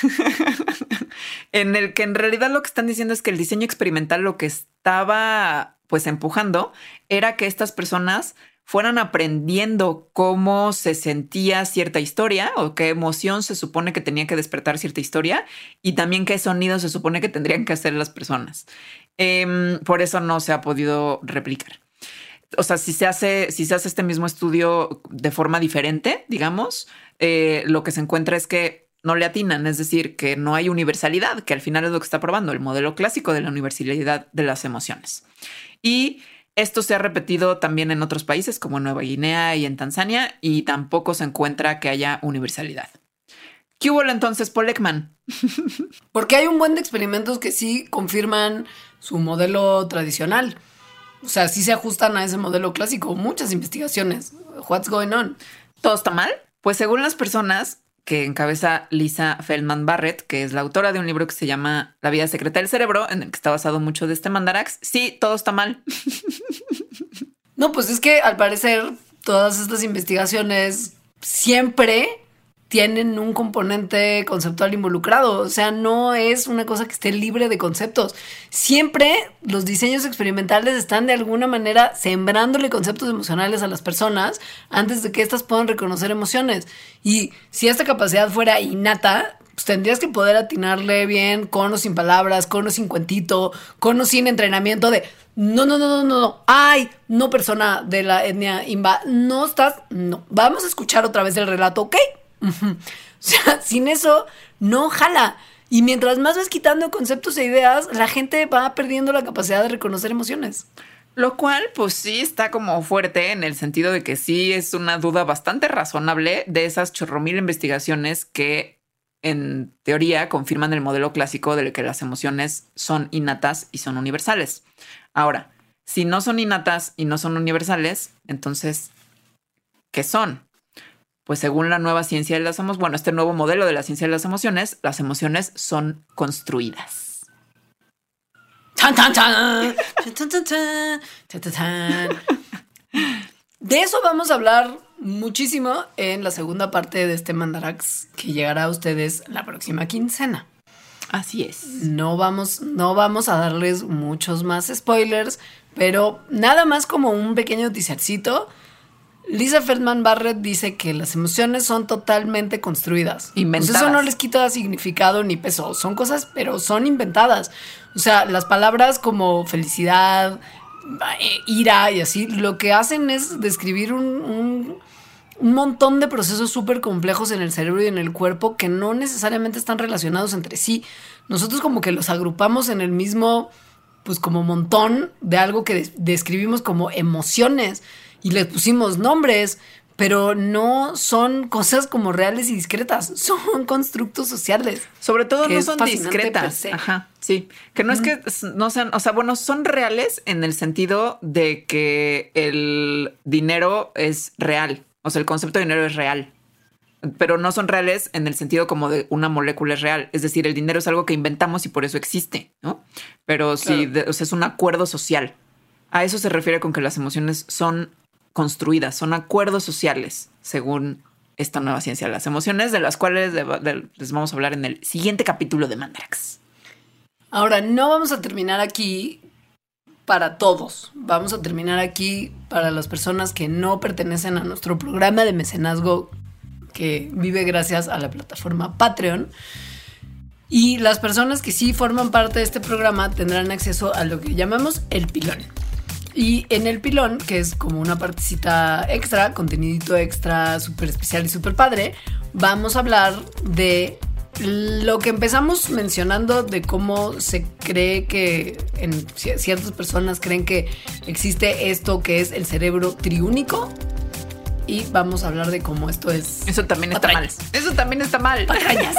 en el que en realidad lo que están diciendo es que el diseño experimental lo que estaba pues empujando era que estas personas fueran aprendiendo cómo se sentía cierta historia o qué emoción se supone que tenía que despertar cierta historia y también qué sonidos se supone que tendrían que hacer las personas. Eh, por eso no se ha podido replicar. O sea, si se hace, si se hace este mismo estudio de forma diferente, digamos, eh, lo que se encuentra es que no le atinan, es decir, que no hay universalidad, que al final es lo que está probando el modelo clásico de la universalidad de las emociones. Y esto se ha repetido también en otros países como en Nueva Guinea y en Tanzania y tampoco se encuentra que haya universalidad. ¿Qué hubo entonces, Paul Ekman? Porque hay un buen de experimentos que sí confirman su modelo tradicional. O sea, sí se ajustan a ese modelo clásico. Muchas investigaciones. What's going on? ¿Todo está mal? Pues según las personas que encabeza Lisa Feldman Barrett, que es la autora de un libro que se llama La vida secreta del cerebro, en el que está basado mucho de este mandarax, sí, todo está mal. No, pues es que al parecer todas estas investigaciones siempre tienen un componente conceptual involucrado. O sea, no es una cosa que esté libre de conceptos. Siempre los diseños experimentales están de alguna manera sembrándole conceptos emocionales a las personas antes de que éstas puedan reconocer emociones. Y si esta capacidad fuera innata, pues tendrías que poder atinarle bien con o sin palabras, con o sin cuentito, con o sin entrenamiento de no, no, no, no, no, no, ay, no, persona de la etnia imba, no estás, no, vamos a escuchar otra vez el relato, ¿ok? Uh-huh. O sea, sin eso no jala. Y mientras más vas quitando conceptos e ideas, la gente va perdiendo la capacidad de reconocer emociones. Lo cual, pues sí está como fuerte en el sentido de que sí es una duda bastante razonable de esas chorromil investigaciones que en teoría confirman el modelo clásico de que las emociones son innatas y son universales. Ahora, si no son innatas y no son universales, entonces, ¿qué son? Pues según la nueva ciencia de las emociones, bueno, este nuevo modelo de la ciencia de las emociones, las emociones son construidas. ¡Tan, tan, tan! ¡Tan, tan, tan, tan! ¡Tan, tan, tan! De eso vamos a hablar muchísimo en la segunda parte de este mandarax que llegará a ustedes la próxima quincena. Así es. No vamos, no vamos a darles muchos más spoilers, pero nada más como un pequeño teasercito. Lisa Feldman Barrett dice que las emociones son totalmente construidas. Inventadas. Pues eso no les quita significado ni peso. Son cosas, pero son inventadas. O sea, las palabras como felicidad, ira y así, lo que hacen es describir un, un, un montón de procesos súper complejos en el cerebro y en el cuerpo que no necesariamente están relacionados entre sí. Nosotros como que los agrupamos en el mismo, pues como montón de algo que des- describimos como emociones. Y les pusimos nombres, pero no son cosas como reales y discretas. Son constructos sociales. Sobre todo no son fascinante discretas. per se. Ajá, sí. Que no mm. es que no sean, o sea, bueno, son reales en el sentido de que el dinero es real. O sea, el concepto de dinero es real. Pero no son reales en el sentido como de una molécula es real. Es decir, el dinero es algo que inventamos y por eso existe, ¿no? Pero sí, claro. de, o sea, es un acuerdo social. A eso se refiere con que las emociones son construidas, son acuerdos sociales, según esta nueva ciencia de las emociones, de las cuales de, de, les vamos a hablar en el siguiente capítulo de Mandarax. Ahora, no vamos a terminar aquí para todos. Vamos a terminar aquí para las personas que no pertenecen a nuestro programa de mecenazgo que vive gracias a la plataforma Patreon. Y las personas que sí forman parte de este programa tendrán acceso a lo que llamamos el pilón. Y en el pilón, que es como una partecita extra, contenidito extra súper especial y súper padre, vamos a hablar de lo que empezamos mencionando de cómo se cree que en ciertas personas creen que existe esto que es el cerebro triúnico. Y vamos a hablar de cómo esto es... Eso también está mal. Eso también está mal. Patrañas.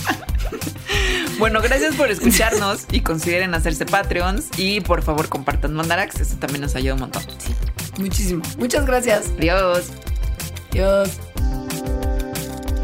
Bueno, gracias por escucharnos y consideren hacerse Patreons y por favor compartan Mandarax, eso también nos ayuda un montón. Sí, muchísimo. Muchas gracias. Adiós. Adiós.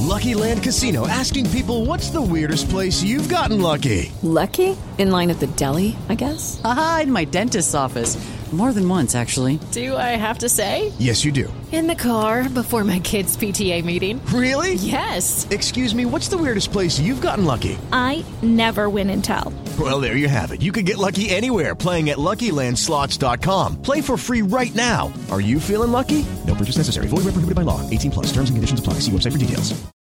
Lucky Land Casino, asking people, what's the weirdest place you've gotten lucky? Lucky? In line at the deli, I guess? Aha, in my dentist's office. More than once, actually. Do I have to say? Yes, you do. In the car before my kids' P T A meeting. Really? Yes. Excuse me, what's the weirdest place you've gotten lucky? I never win and tell. Well, there you have it. You can get lucky anywhere, playing at Lucky Land Slots dot com. Play for free right now. Are you feeling lucky? No purchase necessary. Void where prohibited by law. eighteen plus. Terms and conditions apply. See website for details.